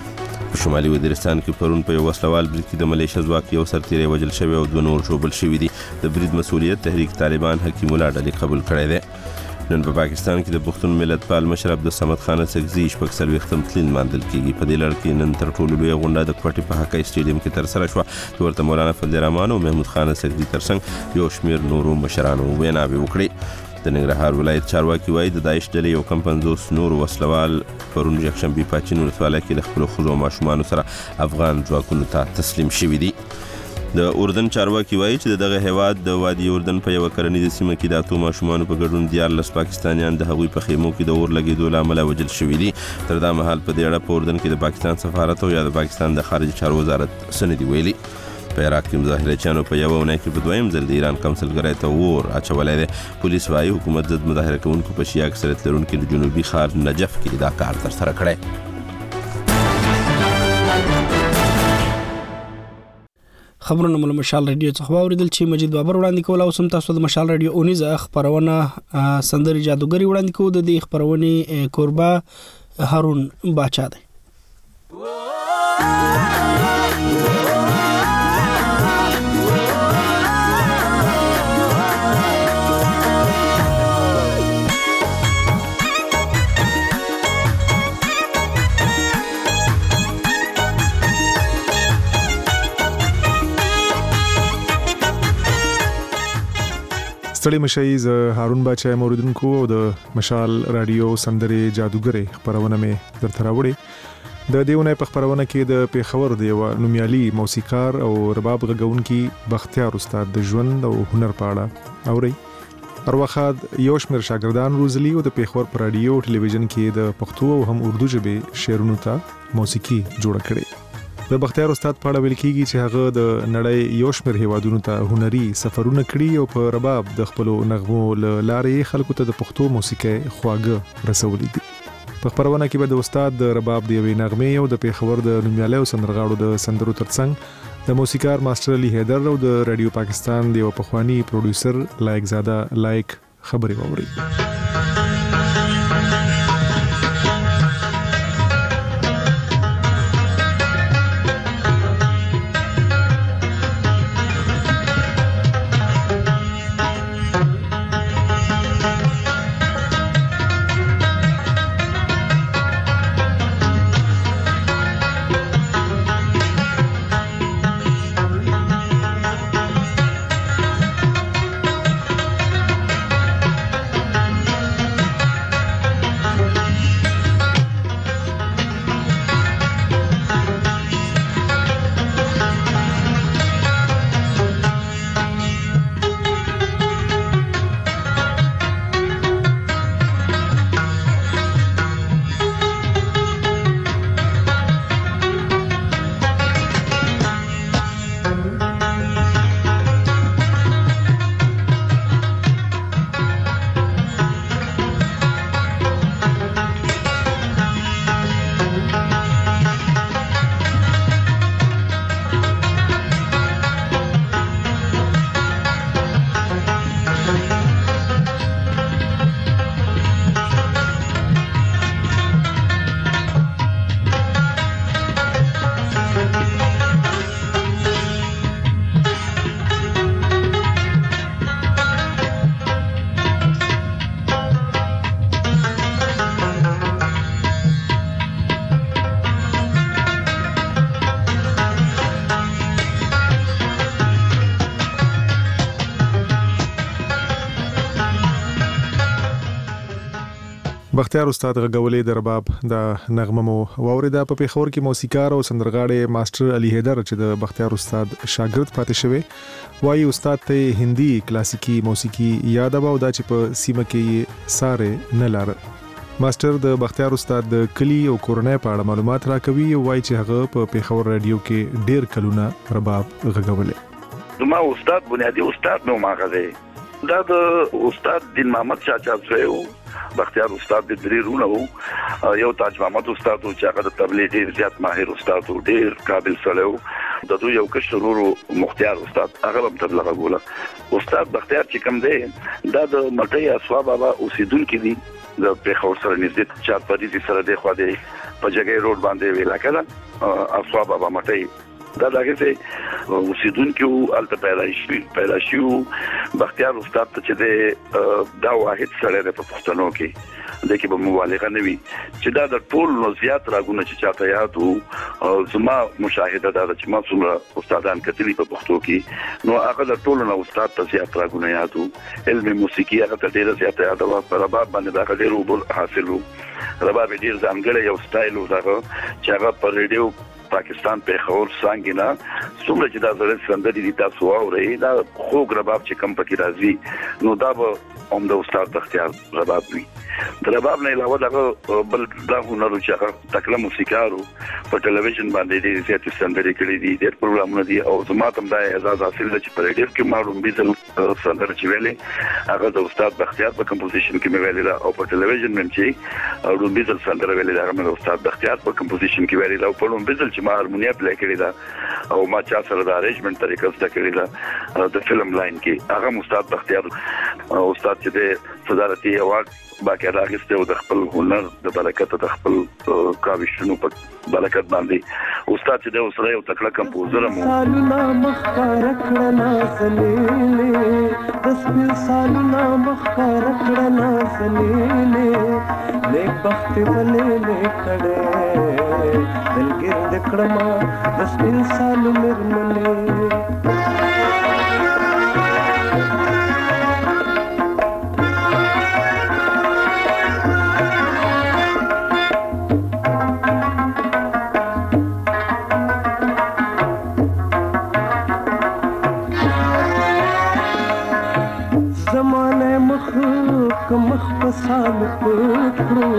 په شمالي وزیرستان کې پرون په یو وسلوال برید کې د ملیشیا ځواک یو سرتیری وژل شوی او 2 نور ژوبل شوي دي. د برید مسؤلیت تحریک طالبان حکیم الله ډلې قبول کړی دی. نن په پاکستان کې د پښتون ملت پال مشر عبدالصمد خان سکزي 40 تلین ماندل کېږي. په دې لړ کې نن تر ټولو لویه غونډه د کوټې په هکای سټیډیم کې ترسره شوه چې ورته مولانا فضل الرحمن او محمود خان سکزي ترڅنګ یو شمېر نورو مشرانو ویناوې وکړې. د ننګرهار ولایت چارواکي وایي د داعش ډلې یو کم 50 نور وسلوال پرون یکشنبه پاچین ولسوالۍ کې د خپل ښځو او ماشومانو سره افغان ځواکونو ته تسلیم شوي دي. د اردن چارواکي وایي چې دغه هیواد د وادي اردن په یو کرنیزه سیمه کې د اتو ماشومانو په ګډون 14 پاکستانیان د هغوی په خیمو کې د اور لګېدو له امله وژل شوي دي. تر دا مهال په دې اړه په اردن کې د پاکستان سفارت او یا د پاکستان د خارجه چارو وزارت څه نه دي ویلي. په عراق کې مظاهرچیانو په یوه اونۍ کې په دویم ځل د ایران کمسلګرۍ ته اور اچولی دی. پولیس وایي حکومت ضد مظاهره کوونکو په شیعه اکثریت لرونکي د جنوبي ښار نجف کې دا کار ترسره کړی. خبرونه مو مشال ریډیو څخه واوریدل چې مجید بابر وړاندې کول او سم تاسو د مشال ریډیو اونیزه خبرونه سندري جادوګری وړاندې کوو. د دې خبرونه کوربه هارون باچا دی. ستړي مشي ز هارون باچا موریدونکو او د مشال رادیو سندري جادوګری خبرونه مې درته راوړي. د دیونه په خبرونه کې د پیښور دی و نومیالي موسیقار او رباب غږونکي بختیار استاد د ژوند او هنر په اړه اوري. هر وخت یو شمېر شاګردان روزلي او د پیښور پر رادیو ټلویزیون کې د پښتو او هم اردو ژبې شعرونو ته موسیقي جوړ کړي. د بختیار استاد په اړه ویل کېږي چې هغه د نړۍ یو شمېر هیوادونو ته هنري سفرونه کړي او په رباب د خپل نغمو لارې خلکو ته د پښتو موسیقي خواږه رسولي دي. په خبرونه کې به د استاد د رباب د یوې نغمې او د پیښور د نومیالي سندرغاړو د سندرو ترڅنګ د موسیقار ماستر علي حیدر او د رادیو پاکستان د یو پخوانی پروډوسر لایق زاده لایق خبري ووري. بختیار استاد غولې د رباب د نغمه مو واوریدا په پیښور کې موسیقار او سندرغاړي ماستر علي حیدر چې د بختیار استاد شاګرد پاتې شوی وایي استاد ته هندي کلاسیکی موسیقي یاد او دا چې په سیمه کې ساره نه لار ماستر د بختیار استاد د کلی او کورنۍ په اړه معلومات راکوي او وایي چې هغه په پیښور رادیو کې ډیر کلونه رباب غږولې زما استاد بنیادی استاد نو ماغه دا د استاد دین محمد چاچا زوی بختیار استاد د درې رونه یو تاج محمد استاد چې هغه د تبلیغ ډیر زیات ماهر استاد او ډیر قابل سړی د دوی یو کشرورو مختار استاد هغه هم تبلیغ غوله استاد بختیار چې کوم دی دا د مټي اسوا بابا اوسیدونکو دي د پیښور سره نږدې 4 پدې سره د خو د په جګې روډ باندې ویلا کړه اسوا بابا مټي دا دغه څه اوسیدونکو الته پیدا شو بختیار استاد چې دا واحد سره د پښتنو کې د کې به مبالغه نه وي چې دا د ټول نو زیات راغونه چې چاته یادو زما مشاهده دا چې ما څومره استادان کتلی په پښتو کې نو هغه د ټول نو استاد ته زیات راغونه یادو علم موسیقي هغه ته ډیر زیات یادو په رباب باندې دا ډیر وبل حاصلو رباب ډیر ځانګړی یو سټایل و دا چې هغه په ریډیو پاکستان پیښور سانګینا څومره چې دا زړه سندري دي تاسو اورئ دا خوږ رباب چې کم پکې راځي نو دا به هم د استاد بختیار رباب وي د رباب نه علاوه دا بل دا هنر چې هغه تکله موسیقارو په ټلویزیون باندې دي زیات سندري کړي دي ډېر پروګرامونه دي او زما ته دا اعزاز حاصل دی چې په ریډیو کې معلوم بيزل سندري چې ویلې هغه د استاد بختیار په کمپوزیشن کې مې ویلې او په ټلویزیون باندې او د بيزل سندري ویلې هغه د استاد بختیار په کمپوزیشن کې ویلې او په لوم بيزل چې ما هارمونیا پلی کړی دا او ما چا سره د ارینجمنت طریقه زده کړی دا د فلم لاین کې هغه استاد بختیار استاد چې د صدارتي ایوارډ باقاعده اخیسته او د خپل هنر د برکت د خپل کاوشونو په برکت باندې استاد چې د اوسره یو تکړه کمپوزر مو سالونه مخکار کړنا سلیلې تسبیح سالونه مخکار کړنا سلیلې نیک بخت ولې کړه دلګر د کړما تسبیح سالو مرمنې مخ پسال پکړو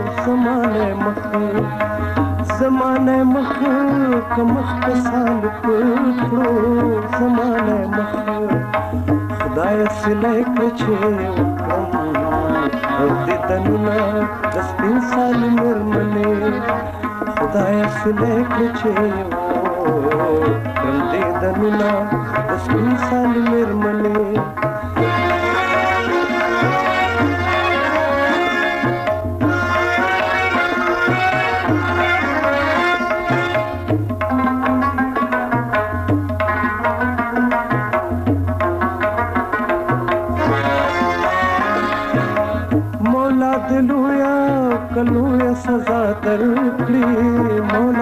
زمانه مخ کمخ پسال پکړو زمانه مخ خدای سلای کچې وکم او دې تنونه د سپین سال مرمنې خدای سلای کچې وکم دې تنونه د سپین سال مرمنې کلویا سزا درکړي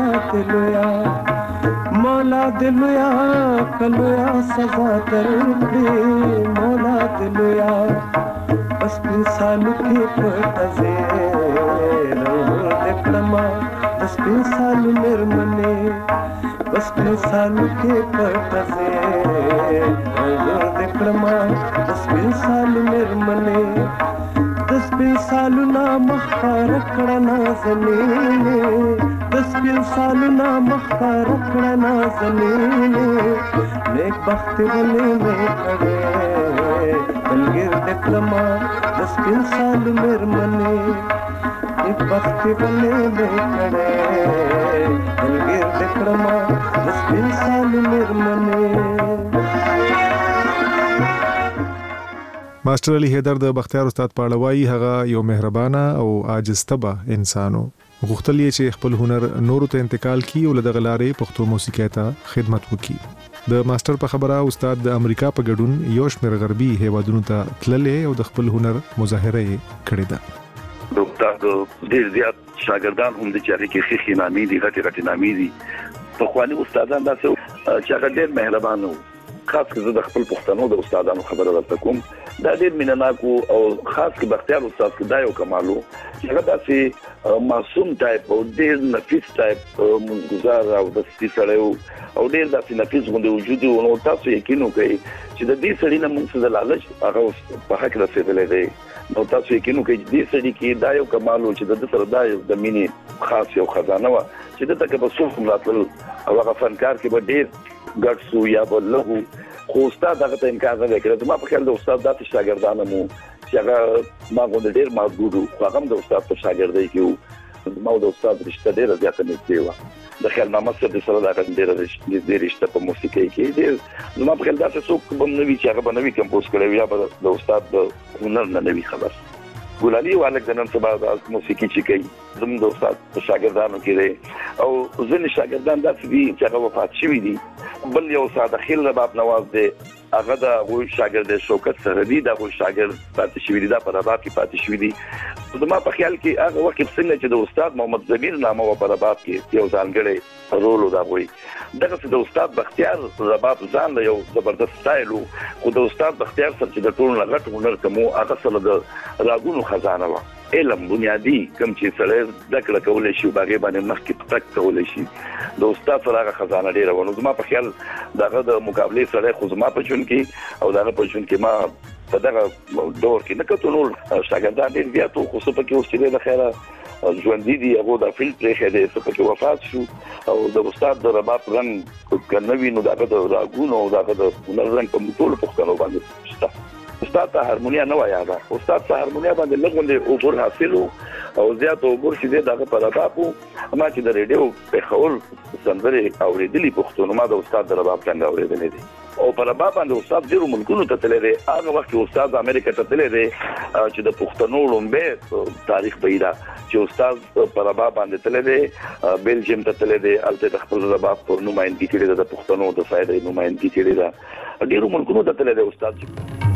مولا دلویا کلویا سزا درکړي مولا دلویا بس په سالو کې پټځه نو دکړما بس په سالو مرمنې بس په سالو کې پټځه نو دکړما بس په سالو مرمنې دسپیل سالونا مخکار کړنا زمینه دسپیل سالونا مخکار کړنا زمینه نیک بخت ولې مې کړه دلګر دکلمه دسپیل سال مرمنې نیک بخت ولې مې کړه دلګر دکلمه دسپیل سال مرمنې ماستر علي حیدر د بختیار استاد پاړوي هغه یو مهربانه او عاجز طبع انسانو غوښتل یې چې خپل هنر نورو ته انتقال کړي او د غلارې پښتو موسیقۍ ته خدمت وکړي د ماستر په خبره استاد د امریکا په ګډون یو شمېر غربي هیوادونو ته تللې او د خپل هنر مظاهره کړې ده د استاد ډېر زیات شاګردان هم د چاري کې خېخي نامې دي غټي نامې دي په خواني استادان داسې چې هغه ډېر مهربان وو خاص کر د خپل پښتنو د استادانو خبره ورته کوم دا ډېر مینناک او خاص کر بختیار استاد کې دا یو کمالو هغه داسې معصوم ټایپ او ډېر نفیس ټایپ منګزار او د سړی او ډېر داسې نفیس غوندې وجود و. نو تاسو یقین وکړئ چې د دې سړي نه موږ څه د لالچ هغه په حق رسېدلی دی. نو تاسو یقین وکړئ چې دې سړي کې دا یو کمال و چې د سره دا یو د مینې خاص یو خزانه وه چې دته که به څوک هم راتلل او هغه فنکار کې به ډېر ګډ سو یا به لږ و، خو استاد هغه ته انکار نه دی کړی. زما په خیال د استاد داسې شاګردان هم وو چې هغه ما غوندې ډېر محدود وو، خو هغه هم د استاد په شاګردۍ کې وو. زما او د استاد رشته ډېره زیاته نږدې وه. د خیال محمد صاحب سره د هغه ډېره نږدې رشته په موسیقۍ کې ډېر زما په خیال داسې څوک به نه وي چې هغه به نه وي کمپوز کړی یا به د استاد د هنر نه وي خبر. ګلالي والک د نن سبا د موسیقي چې کوي زموږ د استاد په شاګردانو کې دی او ځینې شاګردان داسې دي چې هغه وفات شوي دي. بل یو ساده خیل رباب نواز دی، هغه د هغوی شاګرد شوکت سرحدي د هغوی شاګرد پاتې شوي دي، دا په رباب کې پاتې شوي دي. زما په خیال کې هغه وخت څنګه چې د استاد محمد ضمیر نامه و په رباب کې یو ځانګړی رول و د هغوی، دغسې د استاد بختیار رباب ځان له یو زبردست سټایل و، خو د استاد بختیار سره چې د ټولو نه غټ هنر کوم هغه سره د راګونو خزانه وه. علم بنیادی کوم چې سره زده کړه کولی شي او هغې باندې مخکې تګ کولی شي، د استاد سره هغه خزانه ډېره وه. نو زما په خیال د هغه د مقابلې سړی خو زما په ژوند کې او د هغه په ژوند کې ما په دغه دور کې نه کتو نور شاګردان ډېر زیات وو، خو څه پکې اوس چې دی د خیره ژوندي دي، هغو دا فیلډ پرېښی دی، څه پکې وفات شو او د استاد د رباب رنګ که نه وي نو د هغه د راګونو او د هغه د هنر رنګ په ټولو پښتنو باندې شته. استاد ته هارمونیا نه وه یاده، استاد ته هارمونیا باندې لږ غوندې عبور حاصل و او زیات عبور چې دی د هغه په رباب و. ما چې د ریډیو پېښور سندرې اورېدلي پښتو نو ما د استاد د رباب څنګه اورېدلی دی او په رباب باندې استاد ډېرو ملکونو ته تللی دی. هغه وخت کې استاد امریکا ته تللی دی چې د پښتنو لومبی تاریخ به یې ده چې استاد په رباب باندې تللی دی، بیلجیم ته تللی دی، هلته د خپل رباب پر نمایندګي کړې ده، د پښتنو د سایډ نمایندګي کړې ده، ډېرو ملکونو ته تللی دی استاد.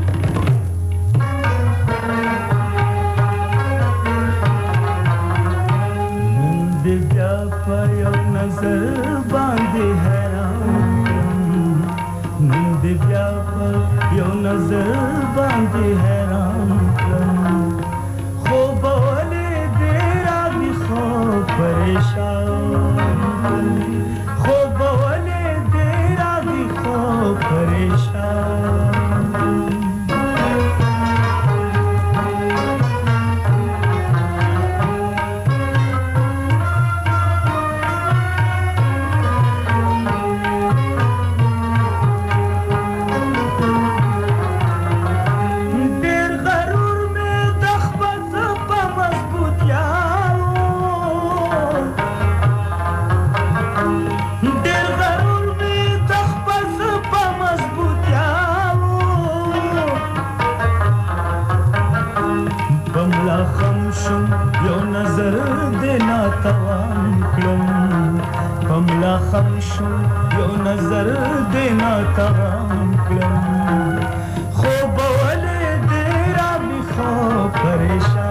بیا په یو نظر باندې حیران، نن دې بیا په یو نظر باندې حیران کړم، خو به ولې دې راغلي خو پریشان، خو به ولې دې راغلي خو پریشان. خمشو یو نظر دینا توان کلم، خو بولې دې را بخوا پریشان.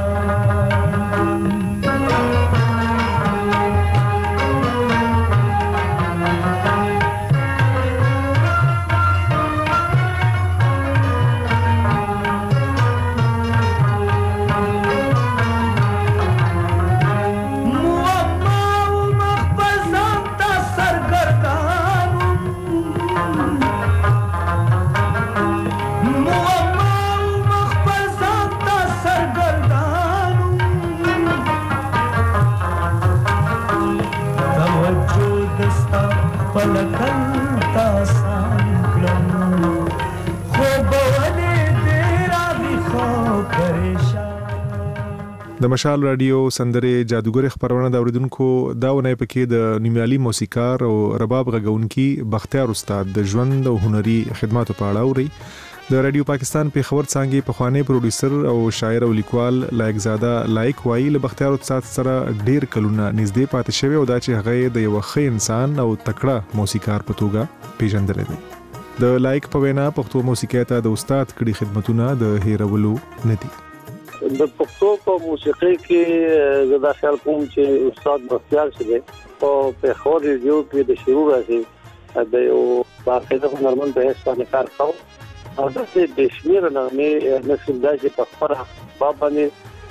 د مشال رادیو سندرې جادوګر خبرونه د اوریدونکو داونه پکې د نیمالي موسیقار او رباب غږونکي بختیار استاد د ژوند او هنري خدماتو په اړه اوري. د رادیو پاکستان په خبر څنګه په خواني پروډوسر او شاعر او لیکوال لایق زاده لایق وایي له بختیار استاد سره ډیر کلونه نږدې پاتې شوی او دا چې هغه د یو ښه انسان او تکړه موسیقار په توګه پیژندل دي. د لایق په وینا پښتو موسیقي ته د استاد کړي خدمتونه د هیرولو نه دي. د پښتو په موسیقۍ کې زه دا خیال کوم چې استاد بختیار شه او په خور ریډیو کې د شروع راځي د یو باقاعده هنرمند په حیث باندې کار کاوه او د بشمیر نامې نسل دا چې په خبره باب باندې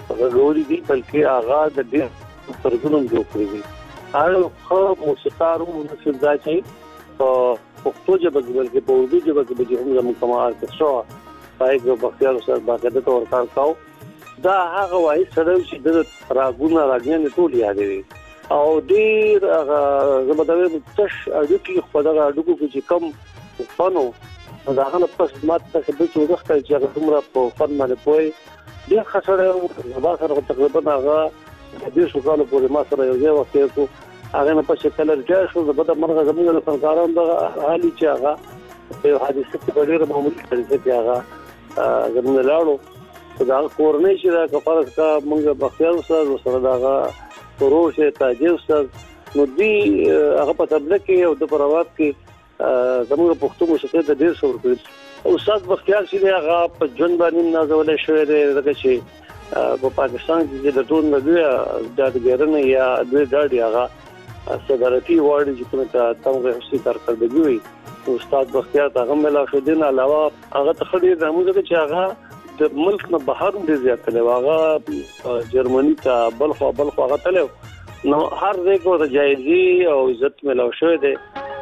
غوړي دي بلکې هغه د دې سرګونم جوړ کړی دي هغه خو موسیقارو نشي دا چې پښتو ژبه بلکې په اردو ژبه کې به هم زموږ کمال شو پایګو بختیار سره باقاعده تور کار کاو دا هغه وایي سره چې د راګونه راګنه ټول یادوي او ډیر هغه زبردوي تش اډو کې خدای اډو کې چې کم فنو دا هغه پس ماته څه چې وخت چې هغه کومه په فن باندې پوي ډیر خسره زما سره تقریبا هغه د شو کال پورې ما سره یو ځای وخت کو هغه نه په شکل رجع شو زبده مرغه زموږ له فنکارانو د حالي چې هغه په حادثه کې ډېر معمولی طریقې کې هغه زموږ لاړو دا کورنۍ چې دا کفارت کا موږ بختیار سره داغه پروسه تاجر سره نو دی هغه په تبلیغ کې او د پروات کې زموږ پښتو موسیقي د ډېر شور کړی استاد بختیار چې هغه په ژوند باندې نازولې شوې ده دغه چې په پاکستان کې د ټول نړۍ د ګرنه یا د ډاډي هغه صدارتي وارد چې کومه تاسو هڅه کړې وي استاد بختیار هغه ملا شدین علاوه هغه تخړې د موږ چې هغه د ملک نه بهر هم زیات له هغه جرمني ته بلخ هغه تلو نو هر ځای کو د جایزي او عزت ملا شوې ده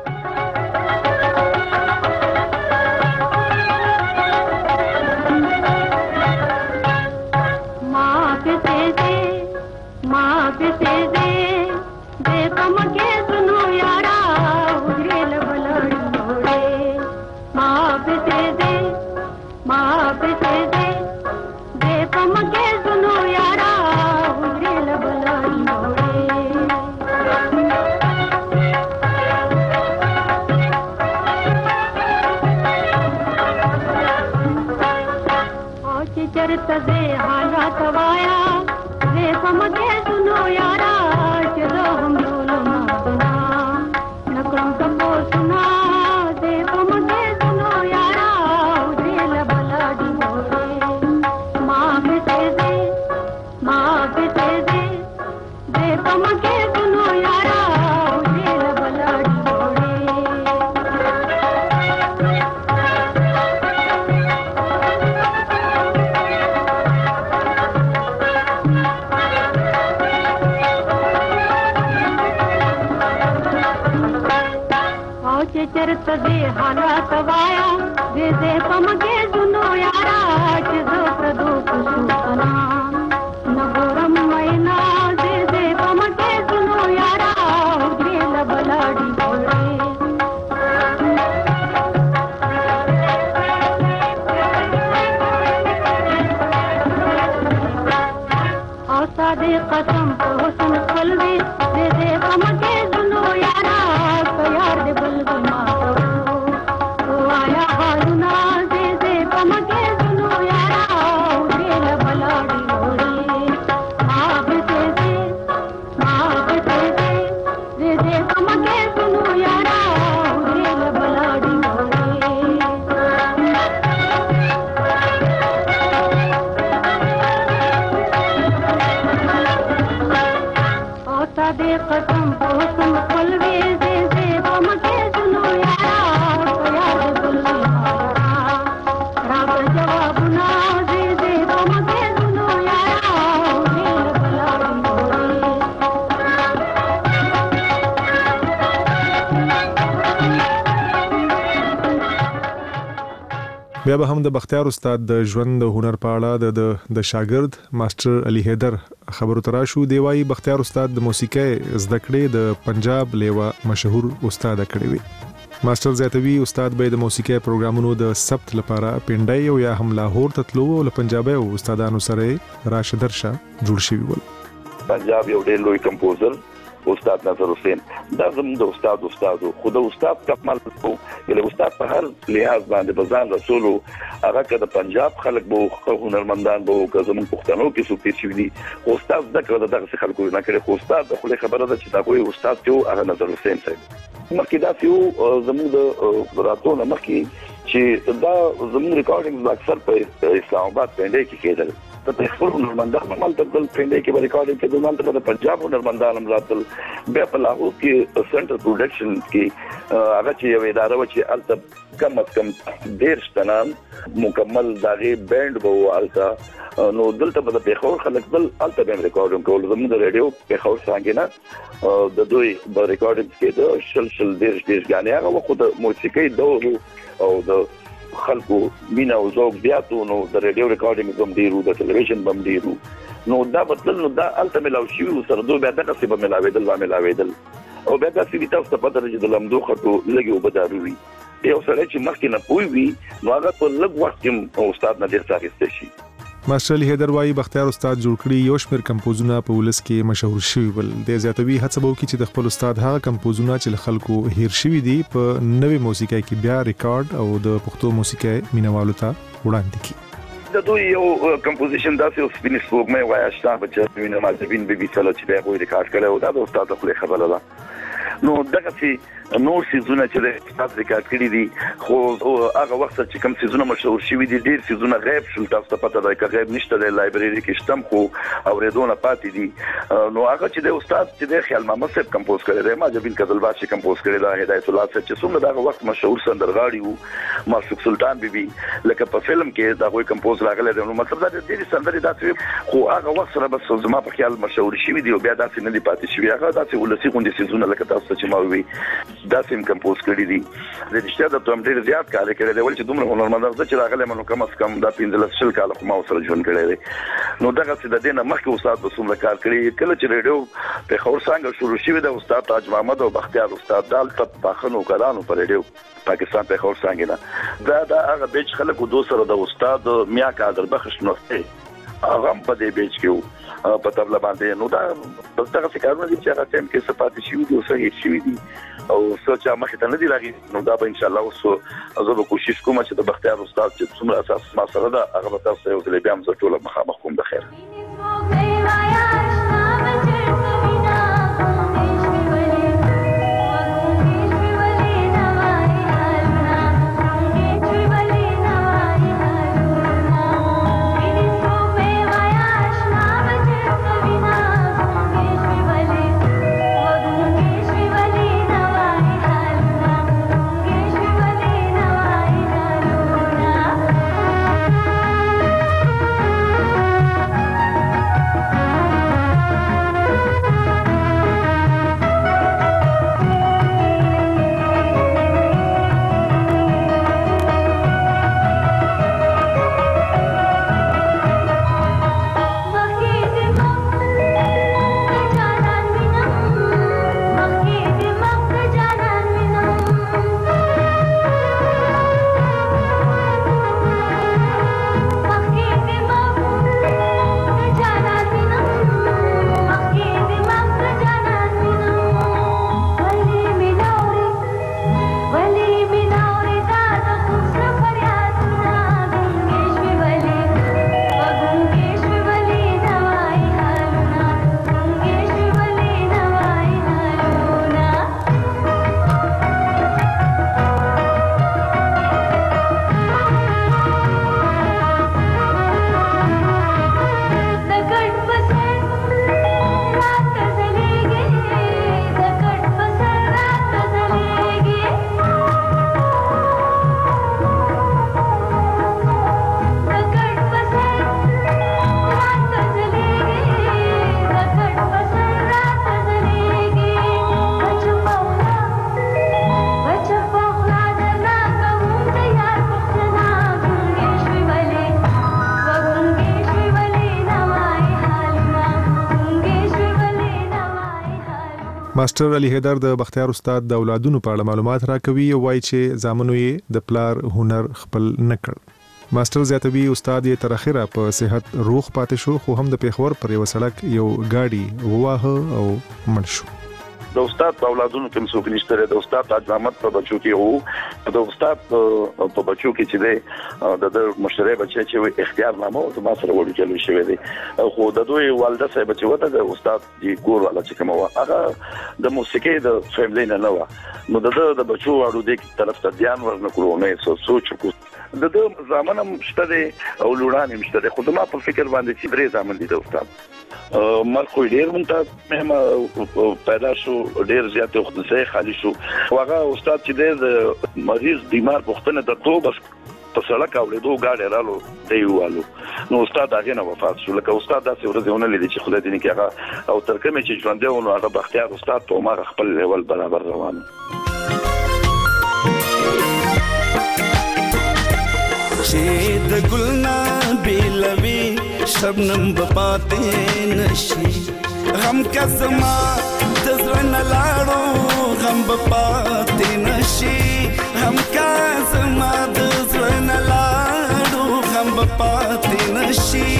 بیا به هم د بختیار استاد د ژوند د هنر په اړه د شاګرد ماستر علي حیدر خبرو تراشو دی وايي بختیار استاد د موسیقي زده کړې د پنجاب لیوا مشهور استاد کړی وي ماستر زیاتوي استاد به د موسیقي پروګرامونو د ثبت لپاره پنډای او یا هم لاهور ته تلو او پنجابي استادانو سره راشدرشا جوړ شوی ول پنجاب یو ډېر لوی کمپوزر استاد نظر حسین دا زموږ د استاد خو د استاد کمال کو یله استاد په هر لحاظ باندې بزان رسولو هغه کده پنجاب خلک بو هنرمندان بو که زموږ پښتنو کې څوک چې دي استاد دغه دغه خلکو نه کړي خو استاد خو خبره ده چې دا کوئی استاد ته هغه نظر حسین صاحب مخکې دا یو زموږ د راتونه مخکې چې دا زموږ ریکارډینګ اکثر په اسلام آباد باندې کې کېدل ته خپل هنرمندان مال ته بل پینډه کې ریکارډینګ کې د مال ته پنجاب هنرمندان هم راتل بیا په لاهور کې سنټر پروډکشن کې هغه چې یو اداره و چې الته کم از کم 1.5 تنان مکمل داغه بینډ وو الته نو دلته په پیښور خلک بل الته به ریکارډینګ کول زموږ د ریډیو پیښور څنګه نه د دوی په ریکارډینګ کې د شل 1.5 غانې هغه خو د موسیقي دور او د خلکو مینا او ذوق زیاتو نو د ریډیو ریکارډینګ هم ډیرو د ټلویزیون هم ډیرو نو دا بدل نو دا الته ملاو شي سره دوه بیا دغه څه به ملاویدل او بیا دا چې تاسو ته پته لري د لمدو خطو لګي وبداروي یو سره چې مخکې نه پوي وي نو هغه په لږ وخت کې استاد نه ډیر څه شي ماستر علي حیدر وايي بختیار استاد جوړ کړی یو شمېر کمپوزونه په ولس کې مشهور شوي ول د زیاتوي هڅه وکړي چې د خپل استاد هغه کمپوزونه چې خلکو هیر شوي دي په نوې موسیقي کې بیا ریکارډ او د پښتو موسیقي مینوالو ته وړاندې کړي د دوی یو کمپوزیشن داسې اوس بنس وګمه وایي چې په وینه مازبین به بي سره چې به ریکارډ کړي او دا د استاد خپل خبره ده نو دغه چې نور سيزونه چې استاد ریکارډ کړی دي خو هغه وخت چې کوم سيزونه مشهور شوي دي ډیر سيزونه غیب شول تاسو ته پته ده چې غیب نشته د لایبرری کې شتم خو اوریدونه پاتې دي نو هغه چې د استاد چې د خیال محمد صاحب کمپوز کړی دی ماجبین قزلباشي کمپوز کړی دی هدایت الله صاحب چې څومره دغه وخت مشهور سندرغاړي وو معشوق سلطان بیبي لکه په فلم کې دا غوي کمپوز راغلی دی نو مطلب دا د دې سندري داسې خو هغه وخت سره بس زما په خیال مشهور شوي دي او بیا داسې نه دي پاتې شوي هغه داسې ولسی غونډې سيزونه لکه تاسو چې ما وی دا سیم کمپوز کړی دي د رښتیا د توم ډیر زیات کار کړی دی ول چې دومره هنرمندان چې راغله منو کم از کم دا 15 کال خو ما سره ژوند کړی دی نو دغه څه د دینه مخکې استاد بسوم کار کړی کله چې ریډیو په خور څنګه شروع شوی د استاد تاج محمد او بختیار استاد دال ته پاخنو کړهانو پر ریډیو پاکستان په خور څنګه نه دا هغه بیچ خلکو دوه سره د استاد میا کادر بخش نوسته هغه په دې بیچ کې په تبله باندې نو دا بس دغه څنګه دي چې هغه ټیم کې سپاتې شي او صحیح شي دي او سوچ مخه ته نه دی راغی نو دا به ان شاء الله اوس زه به کوشش کوم چې د بختیار استاد چې څومره اساس ما سره دا هغه تاسو یو ځل بیا هم زه ټول مخامخ کوم د خیر ماستر علي حیدر د بختیار استاد د اولادونو په اړه معلومات راکوي او وایي چې زامنو یې د پلار هنر خپل نکړ ماستر زیاتوي استاد یې تر اخره په صحت روغ پاتې شو خو هم د پیښور پر یو سړک یو گاډي وواه او مړ شو د استاد په اولادونو کې څوک نشته د استاد تاج محمد په بچو کې وو د استاد په بچو کې چې د مشتری بچي چې اختیار نامه او ما سره وړي چلو شوی دی خو د دوی والده صاحب چې وته د استاد دی ګور والا چې کومه هغه د موسیقي د فیملی نه و نو د بچو اړو دې طرف ته ځان ورنکړو نه سوچ کو د زمانه مشته او لورانه مشته خو ما په فکر باندې چې درې ځامن دي د استاد مرخو ډیر مونږ پیدا شو ډیر زیات وخت سه خالی شو هغه استاد چې د مریض بیمار پختنه د تو بس په سړک اولیدو گاډي رالو دیوالو نو استاد هغه نه وفات شو لکه استاد داسې ورځونه لیدي چې خدای دې نه کېغه او ترکمه چې ژوند دی نو هغه بختیار استاد په ما خپل لیول برابر روان چې د ګلنا بیلوي شبنم بپاتې نشي غم کزما د زړه نه لاړو غم بپاتې نشي غم کزما د زړه نه لاړو غم بپاتې نشي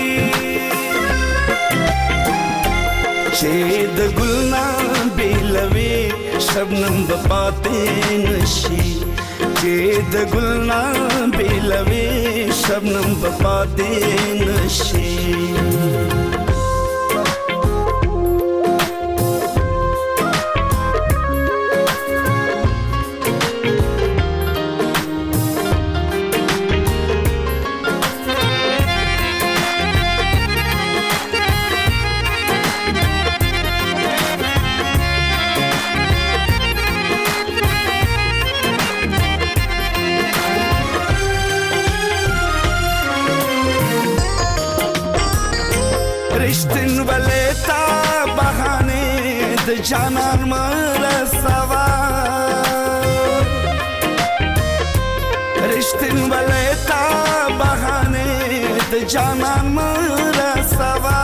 چې د ګلنا بیلوي شبنم بپاتې نشي چې د ګلنا بیلوي شبنم بپاتې نشي رشتن ولیتا بہانے د جانان مرسوا رشتن ولیتا بہانے د جانان مرسوا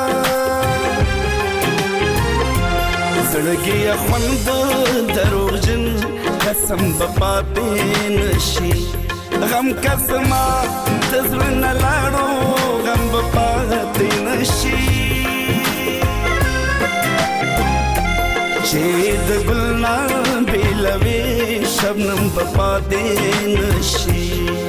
زړګي خوند دروغجن قسم بپاتې نشي غم کسما د زړه نه لاړو غم بپاتې نشي چې د ګلنا بیلوي شبنم بپاتې نشي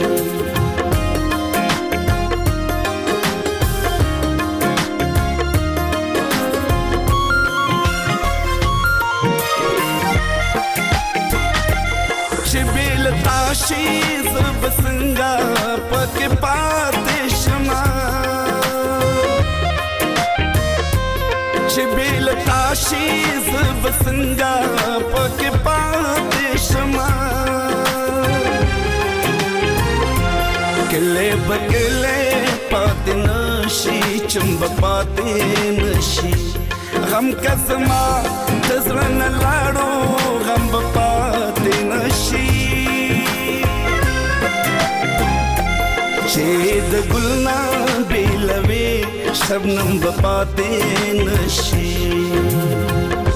تاشي زب څنګه پکې پاتې شمه چې بیل تاشي زب څنګه پکې پاتې شمه کله بکله پاتې نشي چمب پاتې نشي غم کزما د زړه نه لاړو غم پاتې نشي چې د ګلنا بیلوي شبنم بپاتې نشي